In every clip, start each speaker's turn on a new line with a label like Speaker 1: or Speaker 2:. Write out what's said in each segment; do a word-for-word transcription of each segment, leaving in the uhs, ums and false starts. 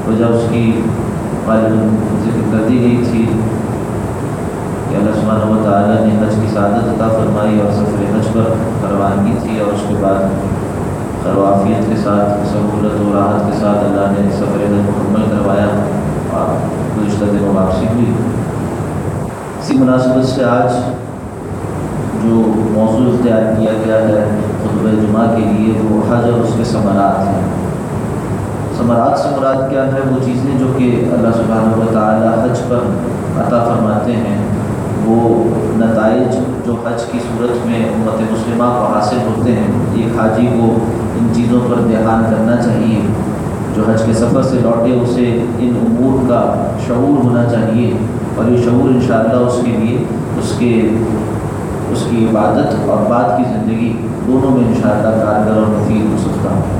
Speaker 1: وجہ اس کی غالباً ذکر کر دی گئی تھی کہ اللہ سبحانہ و تعالیٰ نے حج کی سعادت عطا فرمائی اور سفر حج پر روانگی تھی، اور اس کے بعد خیر و عافیت کے ساتھ سہولت و راحت کے ساتھ اللہ نے سفر حج مکمل کروایا اور گزشتہ دنوں واپسی ہوئی۔ اسی مناسبت سے آج جو موضوع اختیار کیا گیا ہے خطبہ جمعہ کے لیے وہ حج اور اس کے ثمرات ہیں۔ ثمرات سے مراد کیا ہے؟ وہ چیزیں جو کہ اللہ سبحانہ و تعالیٰ حج پر عطا فرماتے ہیں، وہ نتائج جو حج کی صورت میں امت مسلمہ کو حاصل ہوتے ہیں۔ ایک حاجی کو ان چیزوں پر دھیان کرنا چاہیے، جو حج کے سفر سے لوٹے اسے ان امور کا شعور ہونا چاہیے، اور یہ شعور انشاءاللہ اس کے لیے اس کے اس کی عبادت اور بعد کی زندگی دونوں میں انشاءاللہ کارگر اور مفید ہو سکتا ہے۔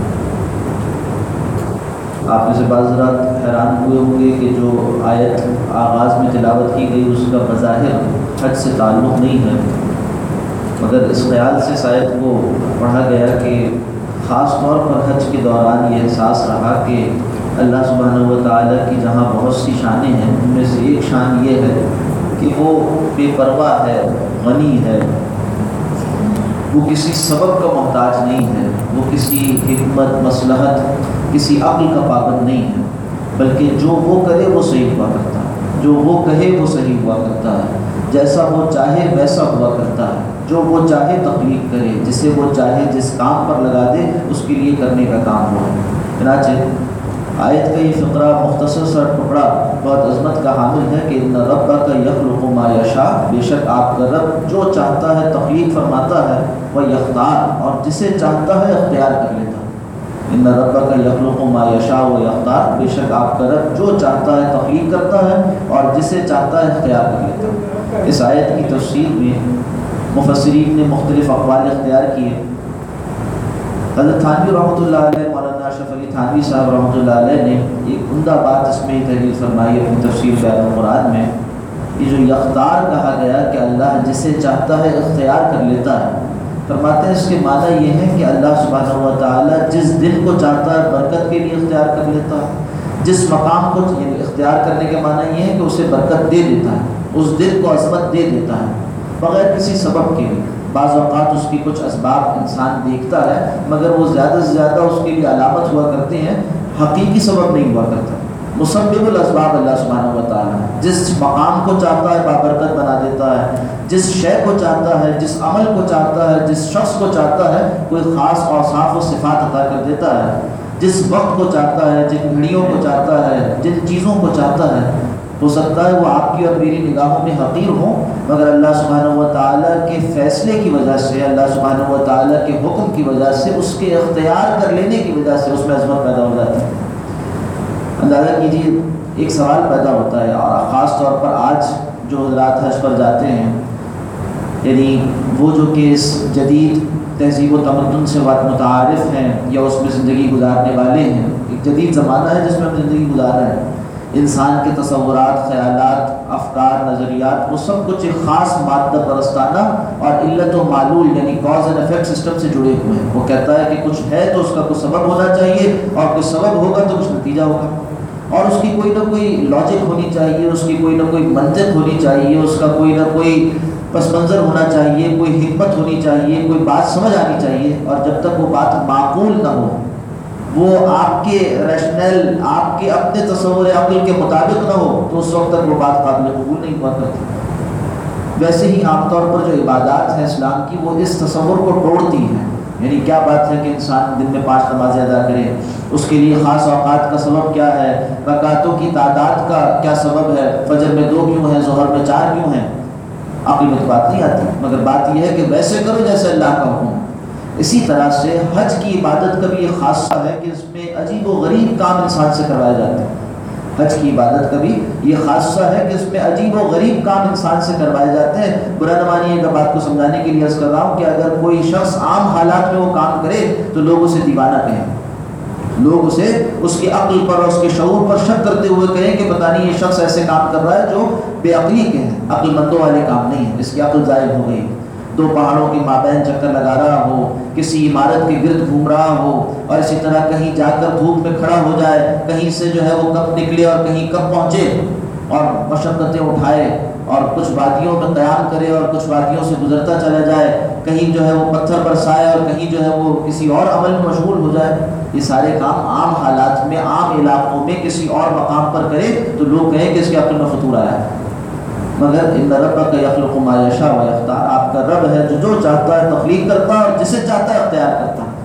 Speaker 1: آپ میں سے بعض حضرات حیران ہوئے ہوں گے کہ جو آیت آغاز میں تلاوت کی گئی اس کا بظاہر حج سے تعلق نہیں ہے، مگر اس خیال سے اس آیت کو پڑھا گیا کہ خاص طور پر حج کے دوران یہ احساس رہا کہ اللہ سبحانہ و تعالیٰ کی جہاں بہت سی شانیں ہیں، ان میں سے ایک شان یہ ہے کہ وہ بے پرواہ ہے، غنی ہے، وہ کسی سبب کا محتاج نہیں ہے، وہ کسی حکمت مصلحت کسی عقل کا پابند نہیں ہے، بلکہ جو وہ کرے وہ صحیح ہوا کرتا ہے، جو وہ کہے وہ صحیح ہوا کرتا ہے، جیسا وہ چاہے ویسا ہوا کرتا ہے، جو وہ چاہے تخلیق کرے، جسے وہ چاہے جس کام پر لگا دے اس کے لیے کرنے کا کام وہ ہے۔ چنانچہ آیت کا یہ فقرہ مختصر سا ٹکڑا بہت عظمت کا حامل ہے کہ ان ربک یخلق ما یشاء، بے شک آپ کا رب جو چاہتا ہے تخلیق فرماتا ہے، وہ یختار، اور جسے چاہتا ہے اختیار کر لیتا ہے۔ ان ربک یخلق ما یشاء و یختار، بے شک آپ کا رب جو چاہتا ہے تخلیق کرتا ہے اور جسے چاہتا ہے اختیار کر لیتا ہے۔ اس آیت کی تفسیر میں مفسرین نے مختلف اقوال اختیار کیے۔ حضرت تھانوی رحمۃ اللہ علیہ، مولانا اشرف علی تھانوی صاحب رحمۃ اللہ علیہ نے ایک عمدہ بات اس میں تحریر فرمائی اپنی تفسیر بیان المراد میں، کہ جو یختار کہا گیا کہ اللہ جسے چاہتا ہے اختیار کر لیتا ہے، فرماتے ہیں اس کے معنی یہ ہے کہ اللہ سبحانہ و تعالیٰ جس دل کو چاہتا ہے برکت کے لیے اختیار کر لیتا ہے، جس مقام کو اختیار کرنے کے معنی یہ ہے کہ اسے برکت دے دیتا ہے، اس دل کو عظمت دے دیتا ہے بغیر کسی سبب کے۔ بعض اوقات اس کی کچھ اسباب انسان دیکھتا ہے مگر وہ زیادہ سے زیادہ اس کے لیے علامت ہوا کرتے ہیں، حقیقی سبب نہیں ہوا کرتا۔ مسبب الاسباب اللہ سبحانہ و تعالیٰ جس مقام کو چاہتا ہے بابرکت بنا دیتا ہے، جس شے کو چاہتا ہے، جس عمل کو چاہتا ہے، جس شخص کو چاہتا ہے کوئی خاص اوصاف و صفات عطا کر دیتا ہے، جس وقت کو چاہتا ہے، جن گھڑیوں کو چاہتا ہے، جن چیزوں کو چاہتا ہے۔ ہو سکتا ہے وہ آپ کی اور میری نگاہوں میں حقیر ہوں، مگر اللہ سبحانہ و تعالیٰ کے فیصلے کی وجہ سے، اللہ سبحانہ و تعالیٰ کے حکم کی وجہ سے، اس کے اختیار کر لینے کی وجہ سے اس میں عظمت پیدا ہو جاتی ہے۔ اندازہ کیجیے ایک سوال پیدا ہوتا ہے، اور خاص طور پر آج جو حضرات حج پر جاتے ہیں، یعنی وہ جو کہ اس جدید تہذیب و تمدن سے متعارف ہیں یا اس میں زندگی گزارنے والے ہیں، ایک جدید زمانہ ہے جس میں ہم زندگی گزار رہے ہیں۔ انسان کے تصورات، خیالات، افکار، نظریات، وہ سب کچھ ایک خاص مادہ پرستانہ اور علت و معلول یعنی کاز اینڈ افیکٹ سسٹم سے جڑے ہوئے ہیں۔ وہ کہتا ہے کہ کچھ ہے تو اس کا کوئی سبب ہونا چاہیے، اور کوئی سبب ہوگا تو کچھ نتیجہ ہوگا، اور اس کی کوئی نہ کوئی لاجک ہونی چاہیے، اس کی کوئی نہ کوئی منطق ہونی چاہیے، اس کا کوئی نہ کوئی پس منظر ہونا چاہیے، کوئی حکمت ہونی چاہیے، کوئی بات سمجھ آنی چاہیے۔ اور جب تک وہ بات معقول نہ ہو، وہ آپ کے ریشنل، آپ کے اپنے تصور عقل کے مطابق نہ ہو، تو اس وقت تک وہ بات قابل قبول نہیں ہوا کرتی۔ ویسے ہی عام طور پر جو عبادات ہیں اسلام کی، وہ اس تصور کو توڑتی ہیں۔ یعنی کیا بات ہے کہ انسان دن میں پانچ نمازیں ادا کرے، اس کے لیے خاص اوقات کا سبب کیا ہے، رکعتوں کی تعداد کا کیا سبب ہے، فجر میں دو کیوں ہیں، ظہر میں چار کیوں ہیں، عقل میں تو بات نہیں آتی، مگر بات یہ ہے کہ ویسے کرو جیسے اللہ کا حکم۔ اسی طرح سے حج کی عبادت کا بھی یہ خاصہ ہے کہ اس میں عجیب و غریب کام انسان سے کروائے جاتے ہیں۔ حج کی عبادت کا بھی یہ خاصہ ہے کہ اس میں عجیب و غریب کام انسان سے کروائے جاتے ہیں۔ برا نہ مانیے گا، بات کو سمجھانے کے لیے عرض کر رہا ہوں کہ اگر کوئی شخص عام حالات میں وہ کام کرے تو لوگ اسے دیوانہ کہیں، لوگ اسے اس کی عقل پر اور اس کے شعور پر شک کرتے ہوئے کہیں کہ پتہ نہیں یہ شخص ایسے کام کر رہا ہے جو بے عقلی کے ہیں، عقل مندوں والے کام نہیں ہیں، اس کی عقل ضائع ہو گئی۔ دو پہاڑوں کے مابین چکر لگا رہا ہو، کسی عمارت کے گرد گھوم رہا ہو، اور اسی طرح کہیں جا کر دھوپ میں کھڑا ہو جائے، کہیں سے جو ہے وہ کب نکلے اور کہیں کب پہنچے، اور مشقتیں اٹھائے اور کچھ وادیوں میں قیام کرے اور کچھ وادیوں سے گزرتا چلا جائے، کہیں جو ہے وہ پتھر برسائے اور کہیں جو ہے وہ کسی اور عمل میں مشغول ہو جائے. یہ سارے کام عام حالات میں، عام علاقوں میں کسی اور مقام پر کرے تو لوگ کہیں کہ اس کے عقل میں فطور آیا ہے. مگر ان ربک یخلق ما یشاء و یختار، آپ کا رب ہے جو جو چاہتا ہے تخلیق کرتا ہے اور جسے چاہتا ہے اختیار کرتا ہے.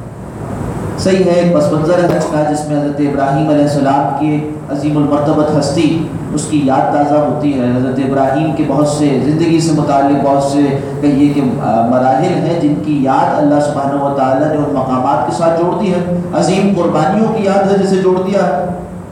Speaker 1: صحیح ہے، ایک پس منظر ہے کا جس میں حضرت ابراہیم علیہ السلام کی عظیم المرتبت ہستی اس کی یاد تازہ ہوتی ہے. حضرت ابراہیم کے بہت سے زندگی سے متعلق بہت سے کہیے کہ مراحل ہیں جن کی یاد اللہ سبحانہ و تعالیٰ نے ان مقامات کے ساتھ جوڑ دی ہے. عظیم قربانیوں کی یاد ہے جسے جوڑ دیا ہے.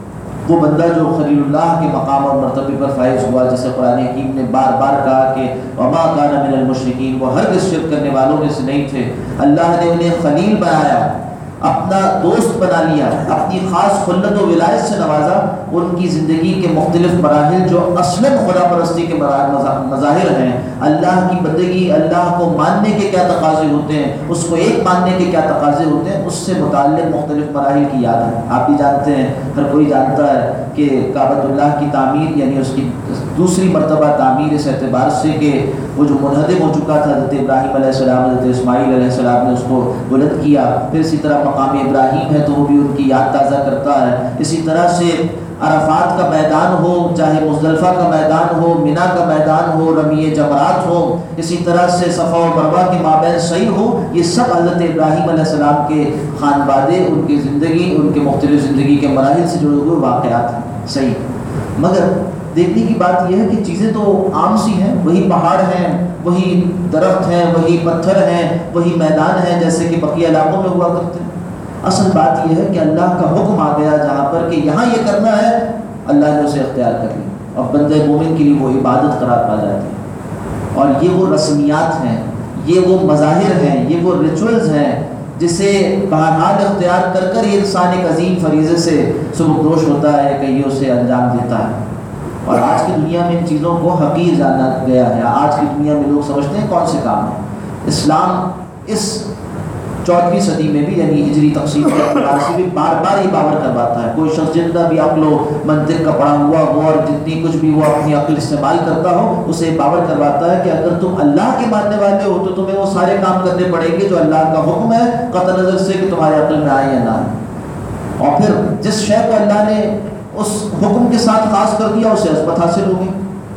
Speaker 1: وہ بندہ جو خلیل اللہ کے مقام اور مرتبے پر فائز ہوا، جیسے قرآن حکیم نے بار بار کہا کہ وما کان من المشرکین، وہ ہرگز شرک کرنے والوں میں سے نہیں تھے. اللہ نے انہیں خلیل بنایا، اپنا دوست بنا لیا، اپنی خاص خلت و ولایت سے نوازا. ان کی زندگی کے مختلف مراحل جو اصلاً خدا پرستی کے مظاہر ہیں، اللہ کی بندگی، اللہ کو ماننے کے کیا تقاضے ہوتے ہیں، اس کو ایک ماننے کے کیا تقاضے ہوتے ہیں، اس سے متعلق مختلف مراحل کی یاد ہے. آپ بھی جانتے ہیں، ہر کوئی جانتا ہے کہ کعبۃ اللہ کی تعمیر یعنی اس کی دوسری مرتبہ تعمیر اس اعتبار سے کہ وہ جو منہدم ہو چکا تھا، حضرت ابراہیم علیہ السلام حضرت اسماعیل علیہ السلام نے اس کو بلند کیا. پھر اسی طرح مقام ابراہیم ہے تو وہ بھی ان کی یاد تازہ کرتا ہے. اسی طرح سے عرفات کا میدان ہو، چاہے مزدلفہ کا میدان ہو، مینا کا میدان ہو، رمی جمرات ہو، اسی طرح سے صفا و مروہ کے مابین سعی ہو، یہ سب حضرت ابراہیم علیہ السلام کے خانوادے، ان کی زندگی، ان کے مختلف زندگی کے مراحل سے جڑے ہوئے واقعات ہیں. صحیح، مگر دیکھنے کی بات یہ ہے کہ چیزیں تو عام سی ہیں، وہی پہاڑ ہیں، وہی درخت ہیں، وہی پتھر ہیں، وہی میدان ہیں جیسے کہ بقیہ علاقوں میں ہوا کرتے ہیں. اصل بات یہ ہے کہ اللہ کا حکم آ گیا جہاں پر کہ یہاں یہ کرنا ہے، اللہ نے اسے اختیار کر لیا اور بندے مومن کے لیے وہ عبادت قرار پا جاتی ہے. اور یہ وہ رسمیات ہیں، یہ وہ مظاہر ہیں، یہ وہ ریچولز ہیں جسے بہرحال اختیار کر کر یہ انسان ایک عظیم فریضے سے سبکدوش ہوتا ہے کہ یہ اسے انجام دیتا ہے. اور آج کی دنیا میں ان چیزوں کو حقیر جانا گیا ہے. آج کی دنیا میں لوگ سمجھتے ہیں کون سے کام ہیں. اسلام اس چودہویں صدی میں بھی یعنی ہجری تقسیم کے اعتبار سے بھی بار بار یہ باور کرواتا ہے. کوئی شخص جتنا بھی عقل و منطق کا پڑھا ہوا ہو اور جتنی کچھ بھی وہ اپنی عقل استعمال کرتا ہو، اسے باور کرواتا ہے کہ اگر تم اللہ کے ماننے والے ہو تو تمہیں وہ سارے کام کرنے پڑیں گے جو اللہ کا حکم ہے، قطع نظر سے کہ تمہارے عقل میں آئے یا نہ آئے. اور پھر جس شے کو اللہ نے اس حکم کے ساتھ خاص کر دیا اسے عظمت حاصل ہوگی.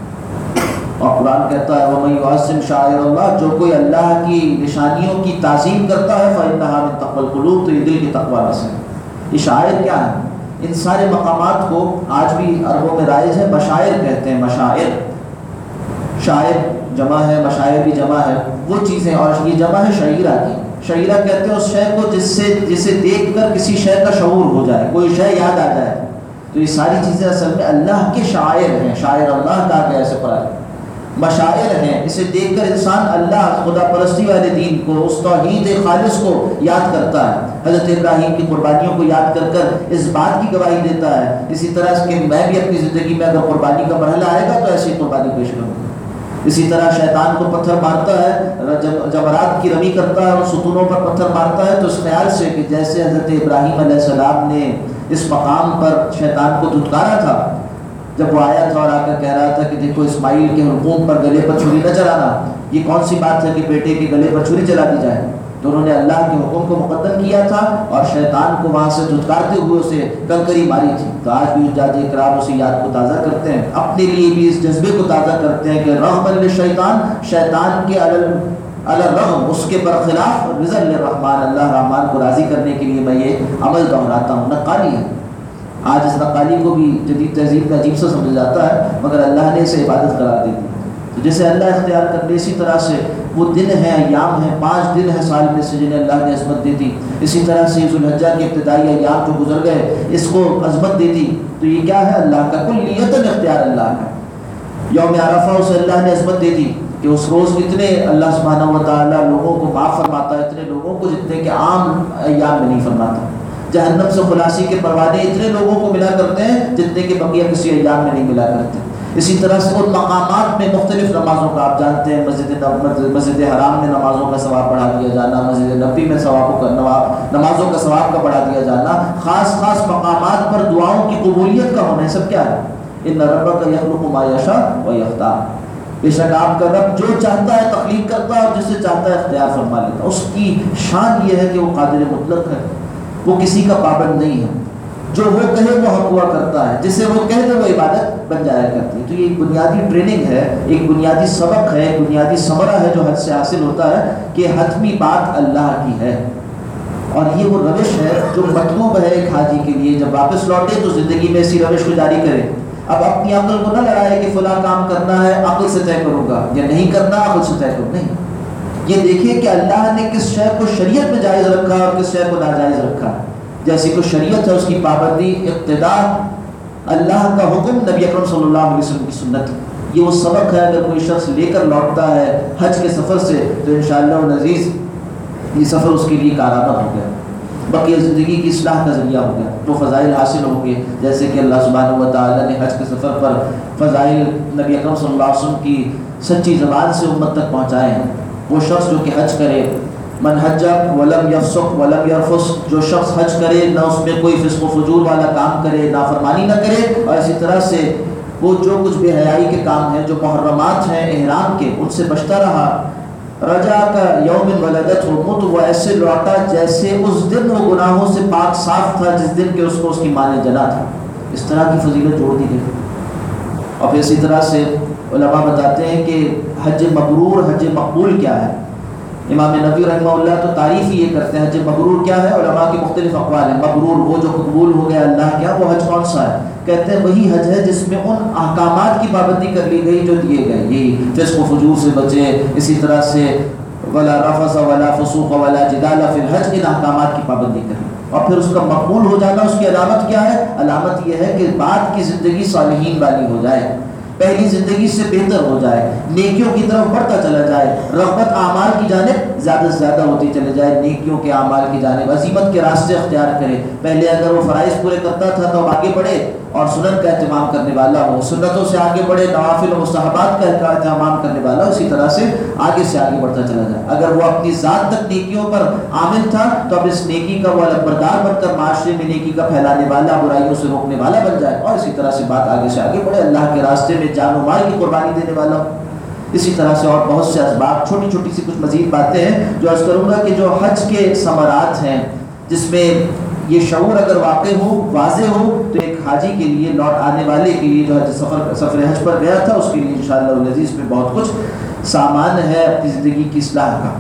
Speaker 1: اور قرآن کہتا ہے وَمَن يُعَظِّمْ شَعَائِرَ اللَّهِ، جو کوئی اللہ کی نشانیوں کی تعظیم کرتا ہے فَإِنَّهَا مِن تَقْوَى الْقُلُوبِ، تو یہ دل کی تقویٰ میں سے. یہ شاعر کیا ہے؟ ان سارے مقامات کو آج بھی عربوں میں رائج ہے، مشاعر کہتے ہیں. مشاعر، شاعر جمع ہے، مشاعر بھی جمع ہے. وہ چیزیں، اور یہ جمع ہے شعیرہ کی. شعیرہ کہتے ہیں اس شے کو جس سے جسے دیکھ کر کسی شے کا شعور ہو جائے، کوئی شے یاد آ جائے. تو یہ ساری چیزیں اصل میں اللہ کے شاعر ہیں. شاعر اللہ کا کہ ایسے پڑھا ہے، مشاعر ہیں. اسے دیکھ کر انسان اللہ، خدا پرستی والے دین کو، اس توحید خالص کو یاد کرتا ہے. حضرت ابراہیم کی قربانیوں کو یاد کر کر اس بات کی گواہی دیتا ہے اسی طرح کہ میں بھی اپنی زندگی میں اگر قربانی کا مرحلہ آئے گا تو ایسی قربانی پیش کروں گا. اسی طرح شیطان کو پتھر مارتا ہے، جب جمرات کی رمی کرتا ہے اور ستونوں پر پتھر مارتا ہے تو اس خیال سے کہ جیسے حضرت ابراہیم علیہ السلام نے اس مقام پر شیطان کو دھتکارا تھا، جب وہ آیا تھا اور آ کر کہہ رہا تھا کہ دیکھو اسماعیل کے حلقوم پر گلے پر چھری نہ چلانا، یہ کون سی بات ہے کہ بیٹے کے گلے پر چھری چلا دی جائے. تو انہوں نے اللہ کے حکم کو مقدم کیا تھا اور شیطان کو وہاں سے دھتکارتے ہوئے اسے کنکری ماری تھی. تو آج بھی حجاج کرام اسی یاد کو تازہ کرتے ہیں، اپنے لیے بھی اس جذبے کو تازہ کرتے ہیں کہ رغم للشیطان، شیطان کے الرغم، اس کے برخلاف، رضا للرحمن، اللہ رحمان کو راضی کرنے کے لیے میں یہ عمل دہراتا ہوں. نقالی ہے. آج اس نقالی کو بھی جدید تہذیب میں عجیب سا سمجھا جاتا ہے، مگر اللہ نے اسے عبادت قرار دے دی. تو جیسے اللہ اختیار کر لے اسی طرح سے وہ دن ہیں، ایام ہیں، پانچ دن ہیں سال میں سے جنہیں اللہ نے عظمت دی تھی. اسی طرح سے ذوالحجہ کے ابتدائی ایام جو گزر گئے اس کو عظمت دی تھی. تو یہ کیا ہے؟ اللہ کا کلیتاً اختیار اللہ کا. یوم عرفہ اسے اللہ نے عظمت دی تھی کہ اس روز اتنے اللہ سبحانہ و تعالیٰ لوگوں کو معاف فرماتا ہے، اتنے لوگوں کو جتنے کہ عام ایام میں نہیں فرماتا. جہنم سے خلاصی کے پروانے اتنے لوگوں کو ملا کرتے ہیں جتنے کہ بقیہ کسی ایام میں نہیں ملا کرتے. اسی طرح سے ان مقامات میں مختلف نمازوں کا آپ جانتے ہیں، مسجد مسجد حرام میں نمازوں کا ثواب بڑھا دیا جانا، مسجد نبوی میں ثوابوں کا نمازوں کا ثواب کا بڑھا دیا جانا، خاص خاص مقامات پر دعاؤں کی قبولیت کا ہونا، سب کیا ہے؟ ان ربک یخلق ما یشاء و یختار، بے شک آپ کا رب جو چاہتا ہے تخلیق کرتا ہے اور جسے چاہتا ہے اختیار فرما لیتا ہے۔ اس کی شان یہ ہے کہ وہ قادر مطلق ہے، وہ کسی کا پابند نہیں ہے، جو وہ کہے وہ حق ہوا کرتا ہے، جسے وہ کہہ دے وہ عبادت بن جایا کرتی ہے۔ تو یہ ایک بنیادی ٹریننگ ہے، ایک بنیادی سبق ہے، ایک بنیادی ثمرہ ہے جو حج سے حاصل ہوتا ہے کہ حتمی بات اللہ کی ہے، اور یہ وہ روش ہے جو مطلوب ہے ایک حاجی کے لیے۔ جب واپس لوٹے تو زندگی میں اسی روش کو جاری کرے۔ اب اپنی عقل کو نہ لڑائے کہ فلاں کام کرنا ہے عقل سے طے کروں گا، یا نہیں کرنا عقل سے طے کروں، نہیں، یہ دیکھیے کہ اللہ نے کس شے کو شریعت میں جائز رکھا اور کس شے کو ناجائز رکھا ہے۔ جیسی کوئی شریعت ہے اس کی پابندی، اقتداء، اللہ کا حکم، نبی اکرم صلی اللہ علیہ وسلم کی سنت، یہ وہ سبق ہے اگر کوئی شخص لے کر لوٹتا ہے حج کے سفر سے تو انشاءاللہ العزیز یہ سفر اس کے لیے کارآمد ہو گیا، بقیہ زندگی کی اصلاح کا ذریعہ ہو گیا، وہ فضائل حاصل ہوں گے جیسے کہ اللہ سبحانہ و تعالیٰ نے حج کے سفر پر فضائل نبی اکرم صلی اللہ علیہ وسلم کی سچی زبان سے امت تک پہنچائے ہیں۔ وہ شخص جو کہ حج کرے، من حج ولم یفسق ولم یرفث، جو شخص حج کرے نہ اس میں کوئی فسق و فجور والا کام کرے، نافرمانی نہ کرے، اور اسی طرح سے وہ جو کچھ بے حیائی کے کام ہیں، جو محرمات ہیں احرام کے، ان سے بچتا رہا، رجا کا یوم ولدت امت، وہ ایسے لوٹا جیسے اس دن وہ گناہوں سے پاک صاف تھا جس دن کہ اس کو اس کی ماں نے جنا تھا۔ اس طرح کی فضیلت جوڑ دی گئی۔ اور پھر اسی طرح سے علماء بتاتے ہیں کہ حج مبرور، حج مقبول کیا ہے۔ امام نبوی رحمہ اللہ تو تعریف ہی یہ کرتے ہیں حج مبرور کیا ہے، علماء کی مختلف اقوال ہیں۔ مبرور وہ جو قبول ہو گیا اللہ کیا، وہ حج کون سا ہے؟ کہتے ہیں وہی حج ہے جس میں ان احکامات کی پابندی کر لی گئی جو دیے گئے، یہی فسق و فجور سے بچے، اسی طرح سے ولا رفث ولا فسوق ولا جدال فی الحج، ان احکامات کی پابندی کر لی۔ اور پھر اس کا مقبول ہو جانا، اس کی علامت کیا ہے؟ علامت یہ ہے کہ بعد کی زندگی صالحین والی ہو جائے، پہلی زندگی سے بہتر ہو جائے، نیکیوں کی طرف بڑھتا چلا جائے، رغبت اعمال کی جانب زیادہ سے زیادہ ہوتی چلے جائے، نیکیوں کے اعمال کی جانب عزیمت کے راستے اختیار کرے۔ پہلے اگر وہ فرائض پورے کرتا تھا تو اب آگے بڑھے اور سنن کا اہتمام کرنے والا ہو، سنتوں سے آگے بڑھے، نوافل و مستحبات کا اہتمام کرنے والا ہو، اسی طرح سے آگے سے آگے بڑھتا چلا جائے۔ اگر وہ اپنی ذات تک نیکیوں پر عامل تھا تو اب اس نیکی کا وہ علمبردار بن کر معاشرے میں نیکی کا پھیلانے والا، برائیوں سے روکنے والا بن جائے، اور اسی طرح سے بات آگے سے آگے بڑھے، اللہ کے راستے میں جان و مال کی قربانی دینے والا ہو۔ اسی طرح سے اور بہت سے اسباب، چھوٹی چھوٹی سی کچھ مزید باتیں ہیں جو عرض کروں گا کہ جو حج کے ثمرات ہیں، جس میں یہ شعور اگر واقع ہو، واضح ہو، تو ایک حاجی کے لیے، لوٹ آنے والے کے لیے جو حج سفر سفر حج پر گیا تھا، اس کے لیے انشاءاللہ العزیز میں بہت کچھ سامان ہے اپنی زندگی کی اصلاح کا۔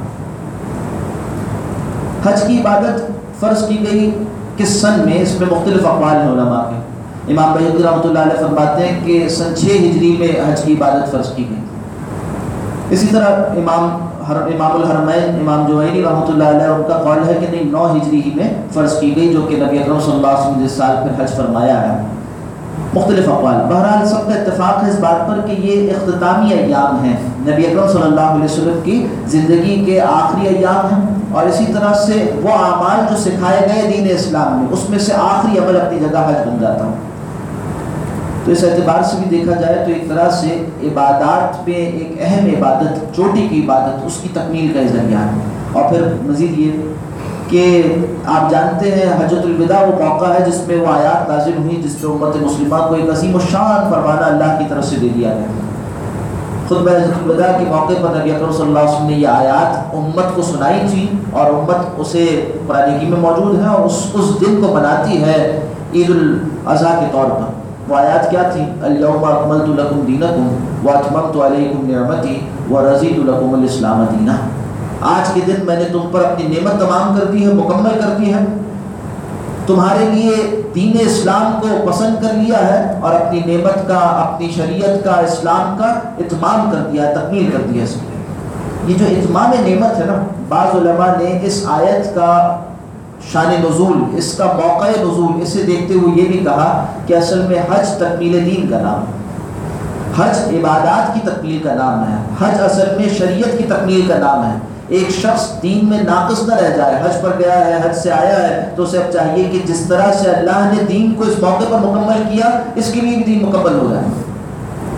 Speaker 1: حج کی عبادت فرض کی گئی کس سن میں، اس میں مختلف اقوال ہیں علماء کے۔ امام بیہقی رحمۃ اللہ علیہ فرماتے ہیں کہ سن چھ ہجری میں حج کی عبادت فرض کی گئی۔ اسی طرح امام امام الحرمین امام جوینی رحمۃ اللہ علیہ ان کا قول ہے کہ نہیں، نو ہجری ہی میں فرض کی گئی، جو کہ نبی اکرم صلی اللہ علیہ وسلم نے جس سال پھر حج فرمایا ہے۔ مختلف اقوال، بہرحال سب کا اتفاق ہے اس بات پر کہ یہ اختتامی ایام ہیں، نبی اکرم صلی اللہ علیہ وسلم کی زندگی کے آخری ایام ہیں، اور اسی طرح سے وہ اعمال جو سکھائے گئے دین اسلام میں، اس میں سے آخری عمل اپنی جگہ حج بن جاتا ہے۔ تو اس اعتبار سے بھی دیکھا جائے تو ایک طرح سے عبادات میں ایک اہم عبادت، چوٹی کی عبادت، اس کی تکمیل کا ذریعہ ہے۔ اور پھر مزید یہ کہ آپ جانتے ہیں حجۃ الوداع وہ موقع ہے جس میں وہ آیات نازل ہوئی جس میں امت مسلمہ کو ایک عظیم الشان فرمانا اللہ کی طرف سے دے دیا گیا۔ خطبہ حجۃ الوداع کے موقع پر نبی اکرم صلی اللہ علیہ وسلم نے یہ آیات امت کو سنائی تھی، اور امت اسے قرآن حکیم میں موجود ہے اور اس اس دن کو مناتی ہے عید الاضحیٰ کے طور پر۔ وہ آیات کیا تھی؟ الیوم اکملت لکم دینکم واتممت علیکم نعمتی ورضیت لکم الاسلام دینا۔ آج کے دن میں نے تم پر اپنی نعمت تمام کر دی ہے، مکمل کر دی ہے، تمہارے لیے دین اسلام کو پسند کر لیا ہے، اور اپنی نعمت کا، اپنی شریعت کا، اسلام کا اتمام کر دیا ہے، تکمیل کر دیا اس کے۔ یہ جو اتمام نعمت ہے نا، بعض علماء نے اس آیت کا شان نزول، اس کا موقع نزول، اسے دیکھتے ہوئے یہ بھی کہا کہ اصل میں حج تکمیل دین کا نام ہے، حج عبادات کی تکمیل کا نام ہے، حج اصل میں شریعت کی تکمیل کا نام ہے۔ ایک شخص دین میں ناقص نہ رہ جائے، حج پر گیا ہے، حج سے آیا ہے، تو اسے اب چاہیے کہ جس طرح سے اللہ نے دین کو اس موقع پر مکمل کیا، اس کے لیے بھی دین مکمل ہو جائے۔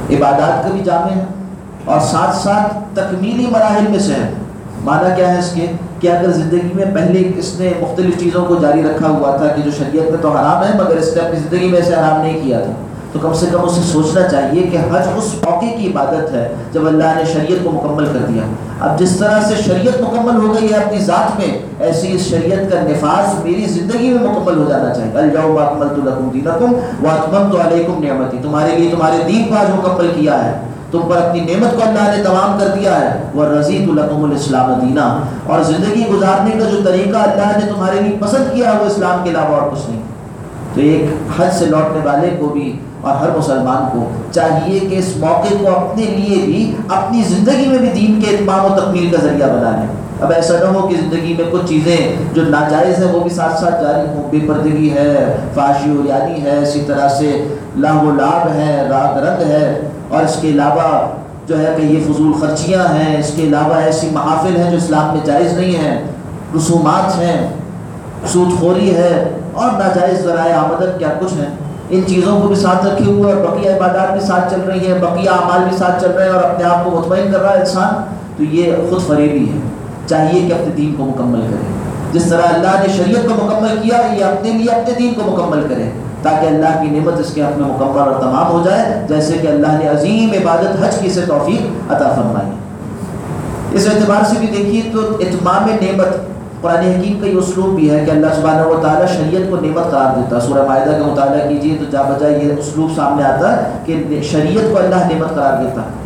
Speaker 1: عبادات کا بھی جامع ہے اور ساتھ ساتھ تکمیلی مراحل میں سے ہے۔ معنی کیا ہے اس کے کہ اگر زندگی میں پہلے اس نے مختلف چیزوں کو جاری رکھا ہوا تھا کہ جو شریعت میں تو حرام ہے مگر اس نے اپنی زندگی میں اسے حرام نہیں کیا تھا، تو کم سے کم اسے سوچنا چاہیے کہ حج اس موقع کی عبادت ہے جب اللہ نے شریعت کو مکمل کر دیا۔ اب جس طرح سے شریعت مکمل ہو گئی ہے اپنی ذات میں، ایسی اس شریعت کا نفاذ میری زندگی میں مکمل ہو جانا چاہیے۔ الیوم اکملت لکم دینکم واتممت علیکم نعمتی، تمہارے لیے تمہارے دین کو آج مکمل کیا ہے، تم پر اپنی نعمت کو اللہ نے تمام کر دیا ہے۔ وَرَضِيتُ لَكُمُ الْإِسْلَامَ دِينًا، اور زندگی گزارنے کا جو طریقہ اللہ نے تمہارے لیے پسند کیا ہے وہ اسلام کے علاوہ اور کچھ نہیں۔ تو ایک حج سے لوٹنے والے کو بھی اور ہر مسلمان کو چاہیے کہ اس موقع کو اپنے لیے بھی اپنی زندگی میں بھی دین کے اتمام و تکمیل کا ذریعہ بنا لیں۔ اب ایسا نہ ہو کہ زندگی میں کچھ چیزیں جو ناجائز ہیں وہ بھی ساتھ ساتھ جاری ہوں، بے پردگی ہے، فحاشی و عریانی ہے، اسی طرح سے لہو و لعب ہے، راگ رنگ ہے، اور اس کے علاوہ جو ہے کہ یہ فضول خرچیاں ہیں، اس کے علاوہ ایسی محافل ہیں جو اسلام میں جائز نہیں ہیں، رسومات ہیں، سود خوری ہے اور ناجائز ذرائع آمدن کیا کچھ ہیں۔ ان چیزوں کو بھی ساتھ رکھے ہوئے اور بقیہ عبادات بھی ساتھ چل رہی ہیں، بقیہ اعمال بھی ساتھ چل رہے ہیں اور اپنے آپ کو مطمئن کر رہا ہے انسان، تو یہ خود فریبی ہے۔ چاہیے کہ اپنے دین کو مکمل کرے، جس طرح اللہ نے شریعت کو مکمل کیا یہ اپنے لیے اپنے دین کو مکمل کرے تاکہ اللہ کی نعمت اس کے حق میں مکمل اور تمام ہو جائے، جیسے کہ اللہ نے عظیم عبادت حج کی سے توفیق عطا فرمائی۔ اس اعتبار سے بھی دیکھیے تو اتمام نعمت قرآن حکیم کا یہ اسلوب بھی ہے کہ اللہ سبحانہ و تعالیٰ شریعت کو نعمت قرار دیتا ہے۔ سورہ مائدہ کا مطالعہ کیجیے تو جا بجا یہ اسلوب سامنے آتا ہے کہ شریعت کو اللہ نعمت قرار دیتا ہے،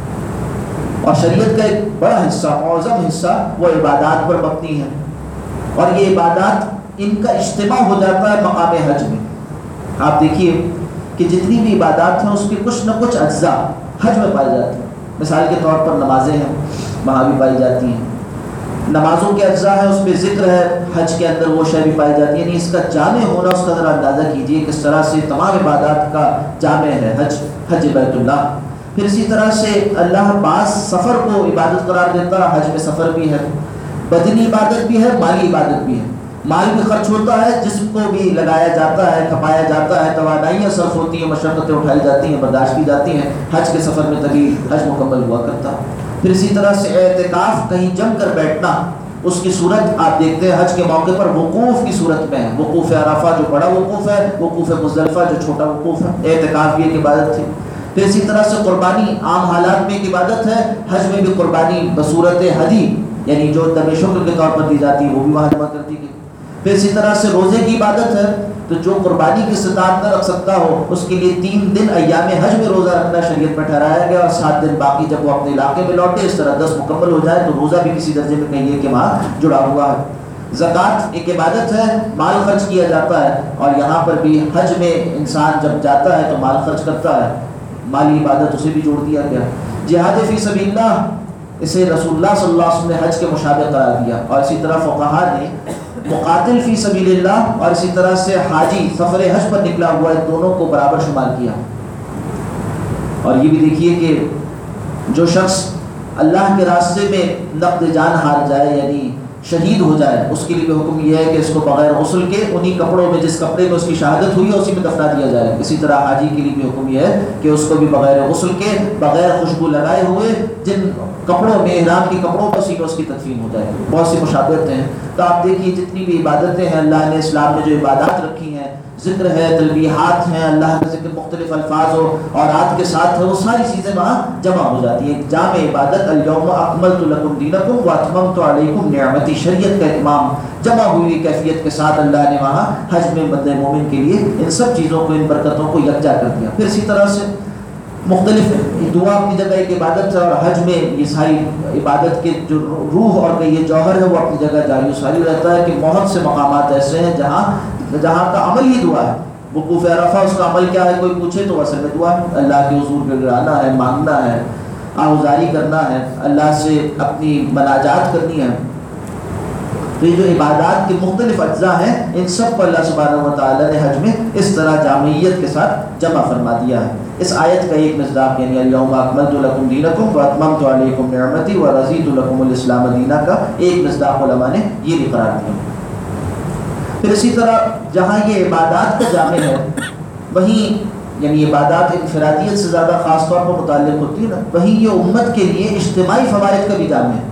Speaker 1: اور شریعت کا ایک بڑا حصہ، معظم حصہ وہ عبادات پر مبنی ہے، اور یہ عبادات ان کا اجتماع ہو جاتا ہے مقام حج میں۔ آپ دیکھیے کہ جتنی بھی عبادات ہیں اس کے کچھ نہ کچھ اجزاء حج میں پائے جاتے ہیں۔ مثال کے طور پر نمازیں ہیں، وہاں بھی پائی جاتی ہیں، نمازوں کے اجزاء ہیں اس پہ ذکر ہے، حج کے اندر وہ شے بھی پائی جاتی ہے۔ یعنی اس کا جامع ہونا، اس کا ذرا اندازہ کیجئے کس طرح سے تمام عبادات کا جامع ہے حج، حج بیت اللہ۔ پھر اسی طرح سے اللہ بعض سفر کو عبادت قرار دیتا ہے، حج میں سفر بھی ہے، بدنی عبادت بھی ہے، مالی عبادت بھی ہے۔ مال بھی خرچ ہوتا ہے، جسم کو بھی لگایا جاتا ہے، کھپایا جاتا ہے، توانائیاں صرف ہوتی ہیں، مشقتیں اٹھائی جاتی ہیں، برداشت کی جاتی ہیں، حج کے سفر میں تبھی حج مکمل ہوا کرتا ہے۔ پھر اسی طرح سے اعتکاف، کہیں جم کر بیٹھنا، اس کی صورت آپ دیکھتے ہیں حج کے موقع پر وقوف کی صورت میں ہے، وقوف عرفہ جو بڑا وقوف ہے، وقوف مزدلفہ جو چھوٹا وقوف ہے۔ اعتکاف بھی ایک عبادت تھی۔ پھر اسی طرح سے قربانی عام حالات میں ایک عبادت ہے، حج میں بھی قربانی بصورت ہدی یعنی جو دم شکر کے طور پر دی جاتی ہے وہ بھی وہاں جمع کر دی گئی۔ پھر اسی طرح سے روزے کی عبادت ہے، تو جو قربانی کی استطاعت نہ رکھ سکتا ہو اس کے لیے تین دن ایام حج میں روزہ رکھنا شریعت میں ٹھہرایا گیا، اور سات دن باقی جب وہ اپنے علاقے میں لوٹے اس طرح دس مکمل ہو جائے تو روزہ بھی کسی درجے میں کہیے کہ وہاں جڑا ہوا ہے۔ زکوٰۃ ایک عبادت ہے، مال خرچ کیا جاتا ہے، اور یہاں پر بھی حج میں انسان جب جاتا ہے تو مال خرچ کرتا ہے، مالی عبادت اسے بھی جوڑ دیا گیا۔ جہاد فی سبیل اللہ، اسے رسول اللہ صلی اللہ علیہ وسلم نے حج کے مشابہ قرار دیا، اور اسی طرح فقہاء نے مقاتل فی سبیل اللہ اور اسی طرح سے حاجی سفر حج پر نکلا ہوا ہے، دونوں کو برابر شمار کیا۔ اور یہ بھی دیکھیے کہ جو شخص اللہ کے راستے میں نقد جان ہار جائے یعنی شہید ہو جائے، اس کے لیے بھی حکم یہ ہے کہ اس کو بغیر غسل کے انہی کپڑوں میں جس کپڑے میں اس کی شہادت ہوئی ہے اسی میں دفنا دیا جائے۔ اسی طرح حاجی کے لیے بھی حکم یہ ہے کہ اس کو بھی بغیر غسل کے، بغیر خوشبو لگائے ہوئے جن کپڑوں میں، احرام کے کپڑوں پر، اسی میں اس کی تدفین ہو جائے۔ بہت سی مشابہتیں ہیں۔ تو آپ دیکھیے جتنی بھی عبادتیں ہیں اللہ نے اسلام میں جو عبادات رکھی ہیں، ذکر ہے، تلبیحات ہیں، اللہ کا ذکر مختلف الفاظ و اورات کے ساتھ ہے، وہ ساری چیزیں وہاں جمع ہو جاتی ہیں۔ جامع عبادت الیوم اکملت لکم دینکم واتممت علیکم نعمتی، شریعت کا اتمام جمع ہوئی کیفیت کے ساتھ اللہ نے وہاں حج میں بندے مومن کے لیے ان سب چیزوں کو، ان برکتوں کو یکجا کر دیا۔ پھر اسی طرح سے مختلف دعا اپنی جگہ ایک عبادت ہے، اور حج میں یہ ساری عبادت کے جو روح اور یہ جوہر ہے وہ اپنی جگہ جاری و ساری رہتا ہے کہ بہت سے مقامات ایسے ہیں جہاں جہاں کا عمل ہی دعا ہے۔ وقوف عرفہ اس کا عمل کیا ہے، کوئی پوچھے تو اصل میں دعا ہے، اللہ کے حضور میں گرانا ہے، مانگنا ہے، آہوزاری کرنا ہے، اللہ سے اپنی مناجات کرنی ہے۔ تو یہ جو عبادات کے مختلف اجزاء ہیں ان سب کو اللہ سبحانہ و تعالیٰ نے حج میں اس طرح جامعیت کے ساتھ جمع فرما دیا ہے۔ اس آیت کا ایک مصداق یعنی الیوم اکملت لکم دینکم واتممت علیکم نعمتی ورضیت لکم الاسلام دینا کا ایک مصداق علماء نے یہ بھی قرار دیا۔ پھر اسی طرح جہاں یہ عبادات کا جامع ہے وہیں یعنی عبادات انفرادیت سے زیادہ خاص طور پر متعلق ہوتی ہے نا، وہیں یہ امت کے لیے اجتماعی فوائد کا بھی جامع ہے.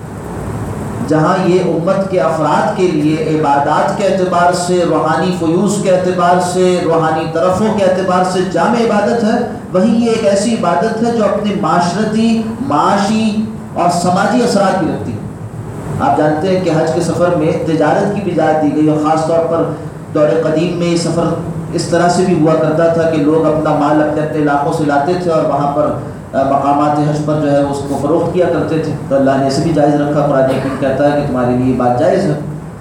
Speaker 1: جہاں یہ امت کے افراد کے لیے عبادات کے اعتبار سے، روحانی فیوز کے اعتبار سے، روحانی طرفوں کے اعتبار سے جامع عبادت ہے، وہیں یہ ایک ایسی عبادت ہے جو اپنی معاشرتی، معاشی اور سماجی اثرات بھی رکھتی ہے. آپ جانتے ہیں کہ حج کے سفر میں تجارت کی بھی اجازت دی گئی، اور خاص طور پر دور قدیم میں یہ سفر اس طرح سے بھی ہوا کرتا تھا کہ لوگ اپنا مال اپنے اپنے علاقوں سے لاتے تھے اور وہاں پر مقامات حج پر جو ہے اس کو فروخت کیا کرتے تھے. تو اللہ نے اسے بھی جائز رکھا. قرآن حکیم کہتا ہے کہ تمہارے لیے یہ بات جائز ہے.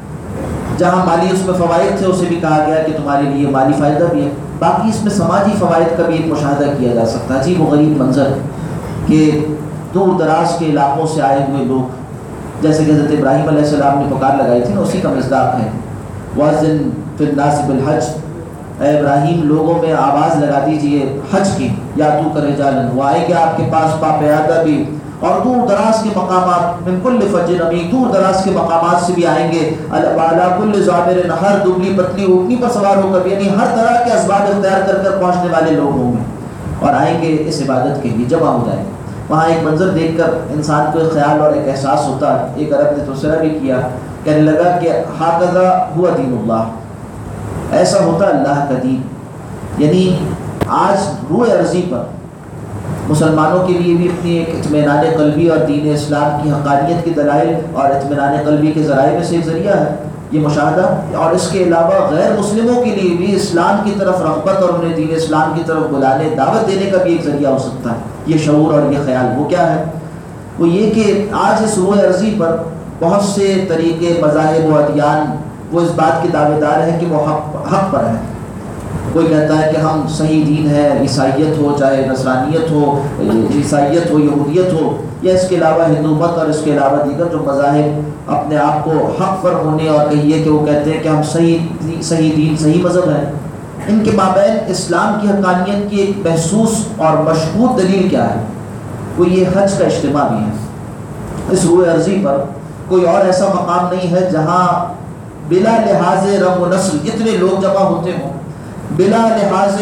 Speaker 1: جہاں مالی اس میں فوائد تھے اسے بھی کہا گیا کہ تمہارے لیے مالی فائدہ بھی ہے. باقی اس میں سماجی فوائد کا بھی ایک مشاہدہ کیا جا سکتا ہے. عجیب و غریب منظر کہ دور دراز کے علاقوں سے آئے ہوئے لوگ، جیسے کہ حضرت ابراہیم علیہ السلام نے پکار لگائی تھی نا، اسی کا مصداق ہے وَأَذِّن فِي النَّاسِ بِالْحَجِّ. اے ابراہیم لوگوں میں آواز لگا دیجئے حج کی، یا تو کرے جالن، وہ آئے گے آپ کے پاس پاپیادہ بھی، اور دور دراز کے مقامات، من کل فج عمیق، دور دراز کے مقامات سے بھی آئیں گے. علی کل ضامر، ہر دبلی پتلی اونٹنی پر سوار ہو کر، یعنی ہر طرح کے اسباب اختیار کر کر پہنچنے والے لوگ ہوں گے اور آئیں گے اس عبادت کے لیے، جمع ہو جائیں گے. وہاں ایک منظر دیکھ کر انسان کو ایک خیال اور ایک احساس ہوتا ہے. ایک عرب نے تبصرہ بھی کیا، کہنے لگا کہ ہاکذا ہوا دین اللہ، ایسا ہوتا اللہ کا دین. یعنی آج روح عرضی پر مسلمانوں کے لیے بھی اپنی ایک اطمینان قلبی اور دین اسلام کی حقانیت کے دلائل اور اطمینان قلبی کے ذرائع میں سے ایک ذریعہ ہے یہ مشاہدہ. اور اس کے علاوہ غیر مسلموں کے لیے بھی اسلام کی طرف رغبت اور انہیں دین اسلام کی طرف بلانے، دعوت دینے کا بھی ایک ذریعہ ہو سکتا ہے یہ شعور اور یہ خیال. وہ کیا ہے؟ وہ یہ کہ آج اس روح عرضی پر بہت سے طریقے، مذاہب و ادیان وہ اس بات کے دعوے دار ہیں کہ وہ حق حق پر ہیں. کوئی کہتا ہے کہ ہم صحیح دین ہے، عیسائیت ہو، چاہے نصرانیت ہو، عیسائیت ہو، یہودیت ہو، یا اس کے علاوہ ہندو مت اور اس کے علاوہ دیگر جو مذاہب اپنے آپ کو حق پر ہونے اور کہیے کہ وہ کہتے ہیں کہ ہم صحیح صحیح دین، صحیح مذہب ہیں. ان کے مابین اسلام کی حقانیت کی ایک محسوس اور مشہود دلیل کیا ہے؟ وہ یہ حج کا اجتماع بھی ہے. اس روح عرضی پر کوئی اور ایسا مقام نہیں ہے جہاں بلا لحاظ رنگ و نسل اتنے لوگ جمع ہوتے ہوں، بلا لحاظ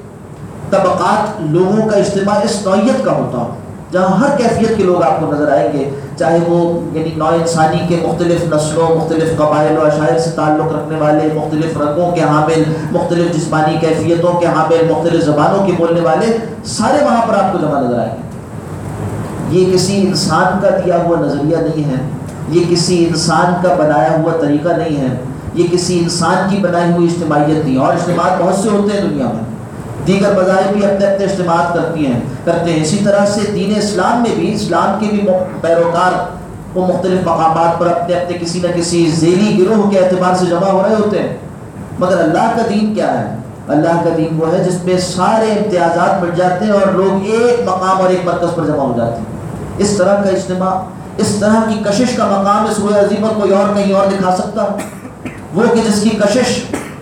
Speaker 1: طبقات لوگوں کا اجتماع اس نوعیت کا ہوتا ہو، جہاں ہر کیفیت کے لوگ آپ کو نظر آئیں گے، چاہے وہ یعنی نوع انسانی کے مختلف نسلوں، مختلف قبائل و عشائر سے تعلق رکھنے والے، مختلف رنگوں کے حامل، مختلف جسمانی کیفیتوں کے حامل، مختلف زبانوں کے بولنے والے، سارے وہاں پر آپ کو جمع نظر آئیں گے. یہ کسی انسان کا دیا ہوا نظریہ نہیں ہے، یہ کسی انسان کا بنایا ہوا طریقہ نہیں ہے، یہ کسی انسان کی بنائی ہوئی اجتماعیت نہیں. اور اجتماعات بہت سے ہوتے ہیں دنیا میں، دیگر مذاہب بھی اپنے اپنے اجتماعات کرتی ہیں کرتے ہیں اسی طرح سے دین اسلام میں بھی، اسلام کے بھی پیروکار وہ مختلف مقامات پر اپنے اپنے کسی نہ کسی ذیلی گروہ کے اعتبار سے جمع ہو رہے ہوتے ہیں. مگر اللہ کا دین کیا ہے؟ اللہ کا دین وہ ہے جس میں سارے امتیازات مل جاتے ہیں اور لوگ ایک مقام اور ایک مرکز پر جمع ہو جاتے ہیں. اس طرح کا اجتماع، اس طرح کی کشش کا مقام اس روح عظیم پر کوئی اور کہیں اور دکھا سکتا ہے؟ وہ کہ جس کی کشش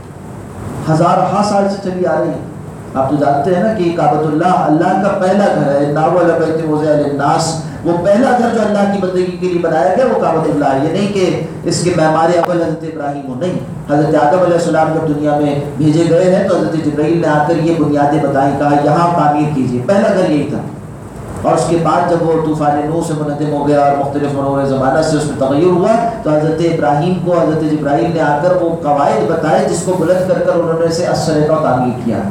Speaker 1: ہزارہ سال سے چلی آ رہی ہے. آپ تو جانتے ہیں نا کہ کعبۃ اللہ اللہ کا پہلا گھر ہے. ناول بیت وضع للناس، وہ پہلا گھر جو اللہ کی بندگی کے لیے بنایا گیا وہ کعبۃ اللہ. یہ نہیں کہ اس کے معمار اول حضرت ابراہیم ہو، نہیں. حضرت آدم علیہ السلام جب دنیا میں بھیجے گئے ہیں تو حضرت جبرائیل نے آ کر یہ بنیادیں بتائیں، کہا یہاں تعمیر کیجیے. پہلا گھر یہی تھا. اور اس کے بعد جب وہ طوفان نوح سے منہدم ہو گیا اور مختلف مرور زمانہ سے اس میں تغیر ہوا تو حضرت ابراہیم کو حضرت جبرائیل نے آ کر وہ قواعد بتائے جس کو بلند کر کر انہوں نے اسے اثر نو تعمیر کیا.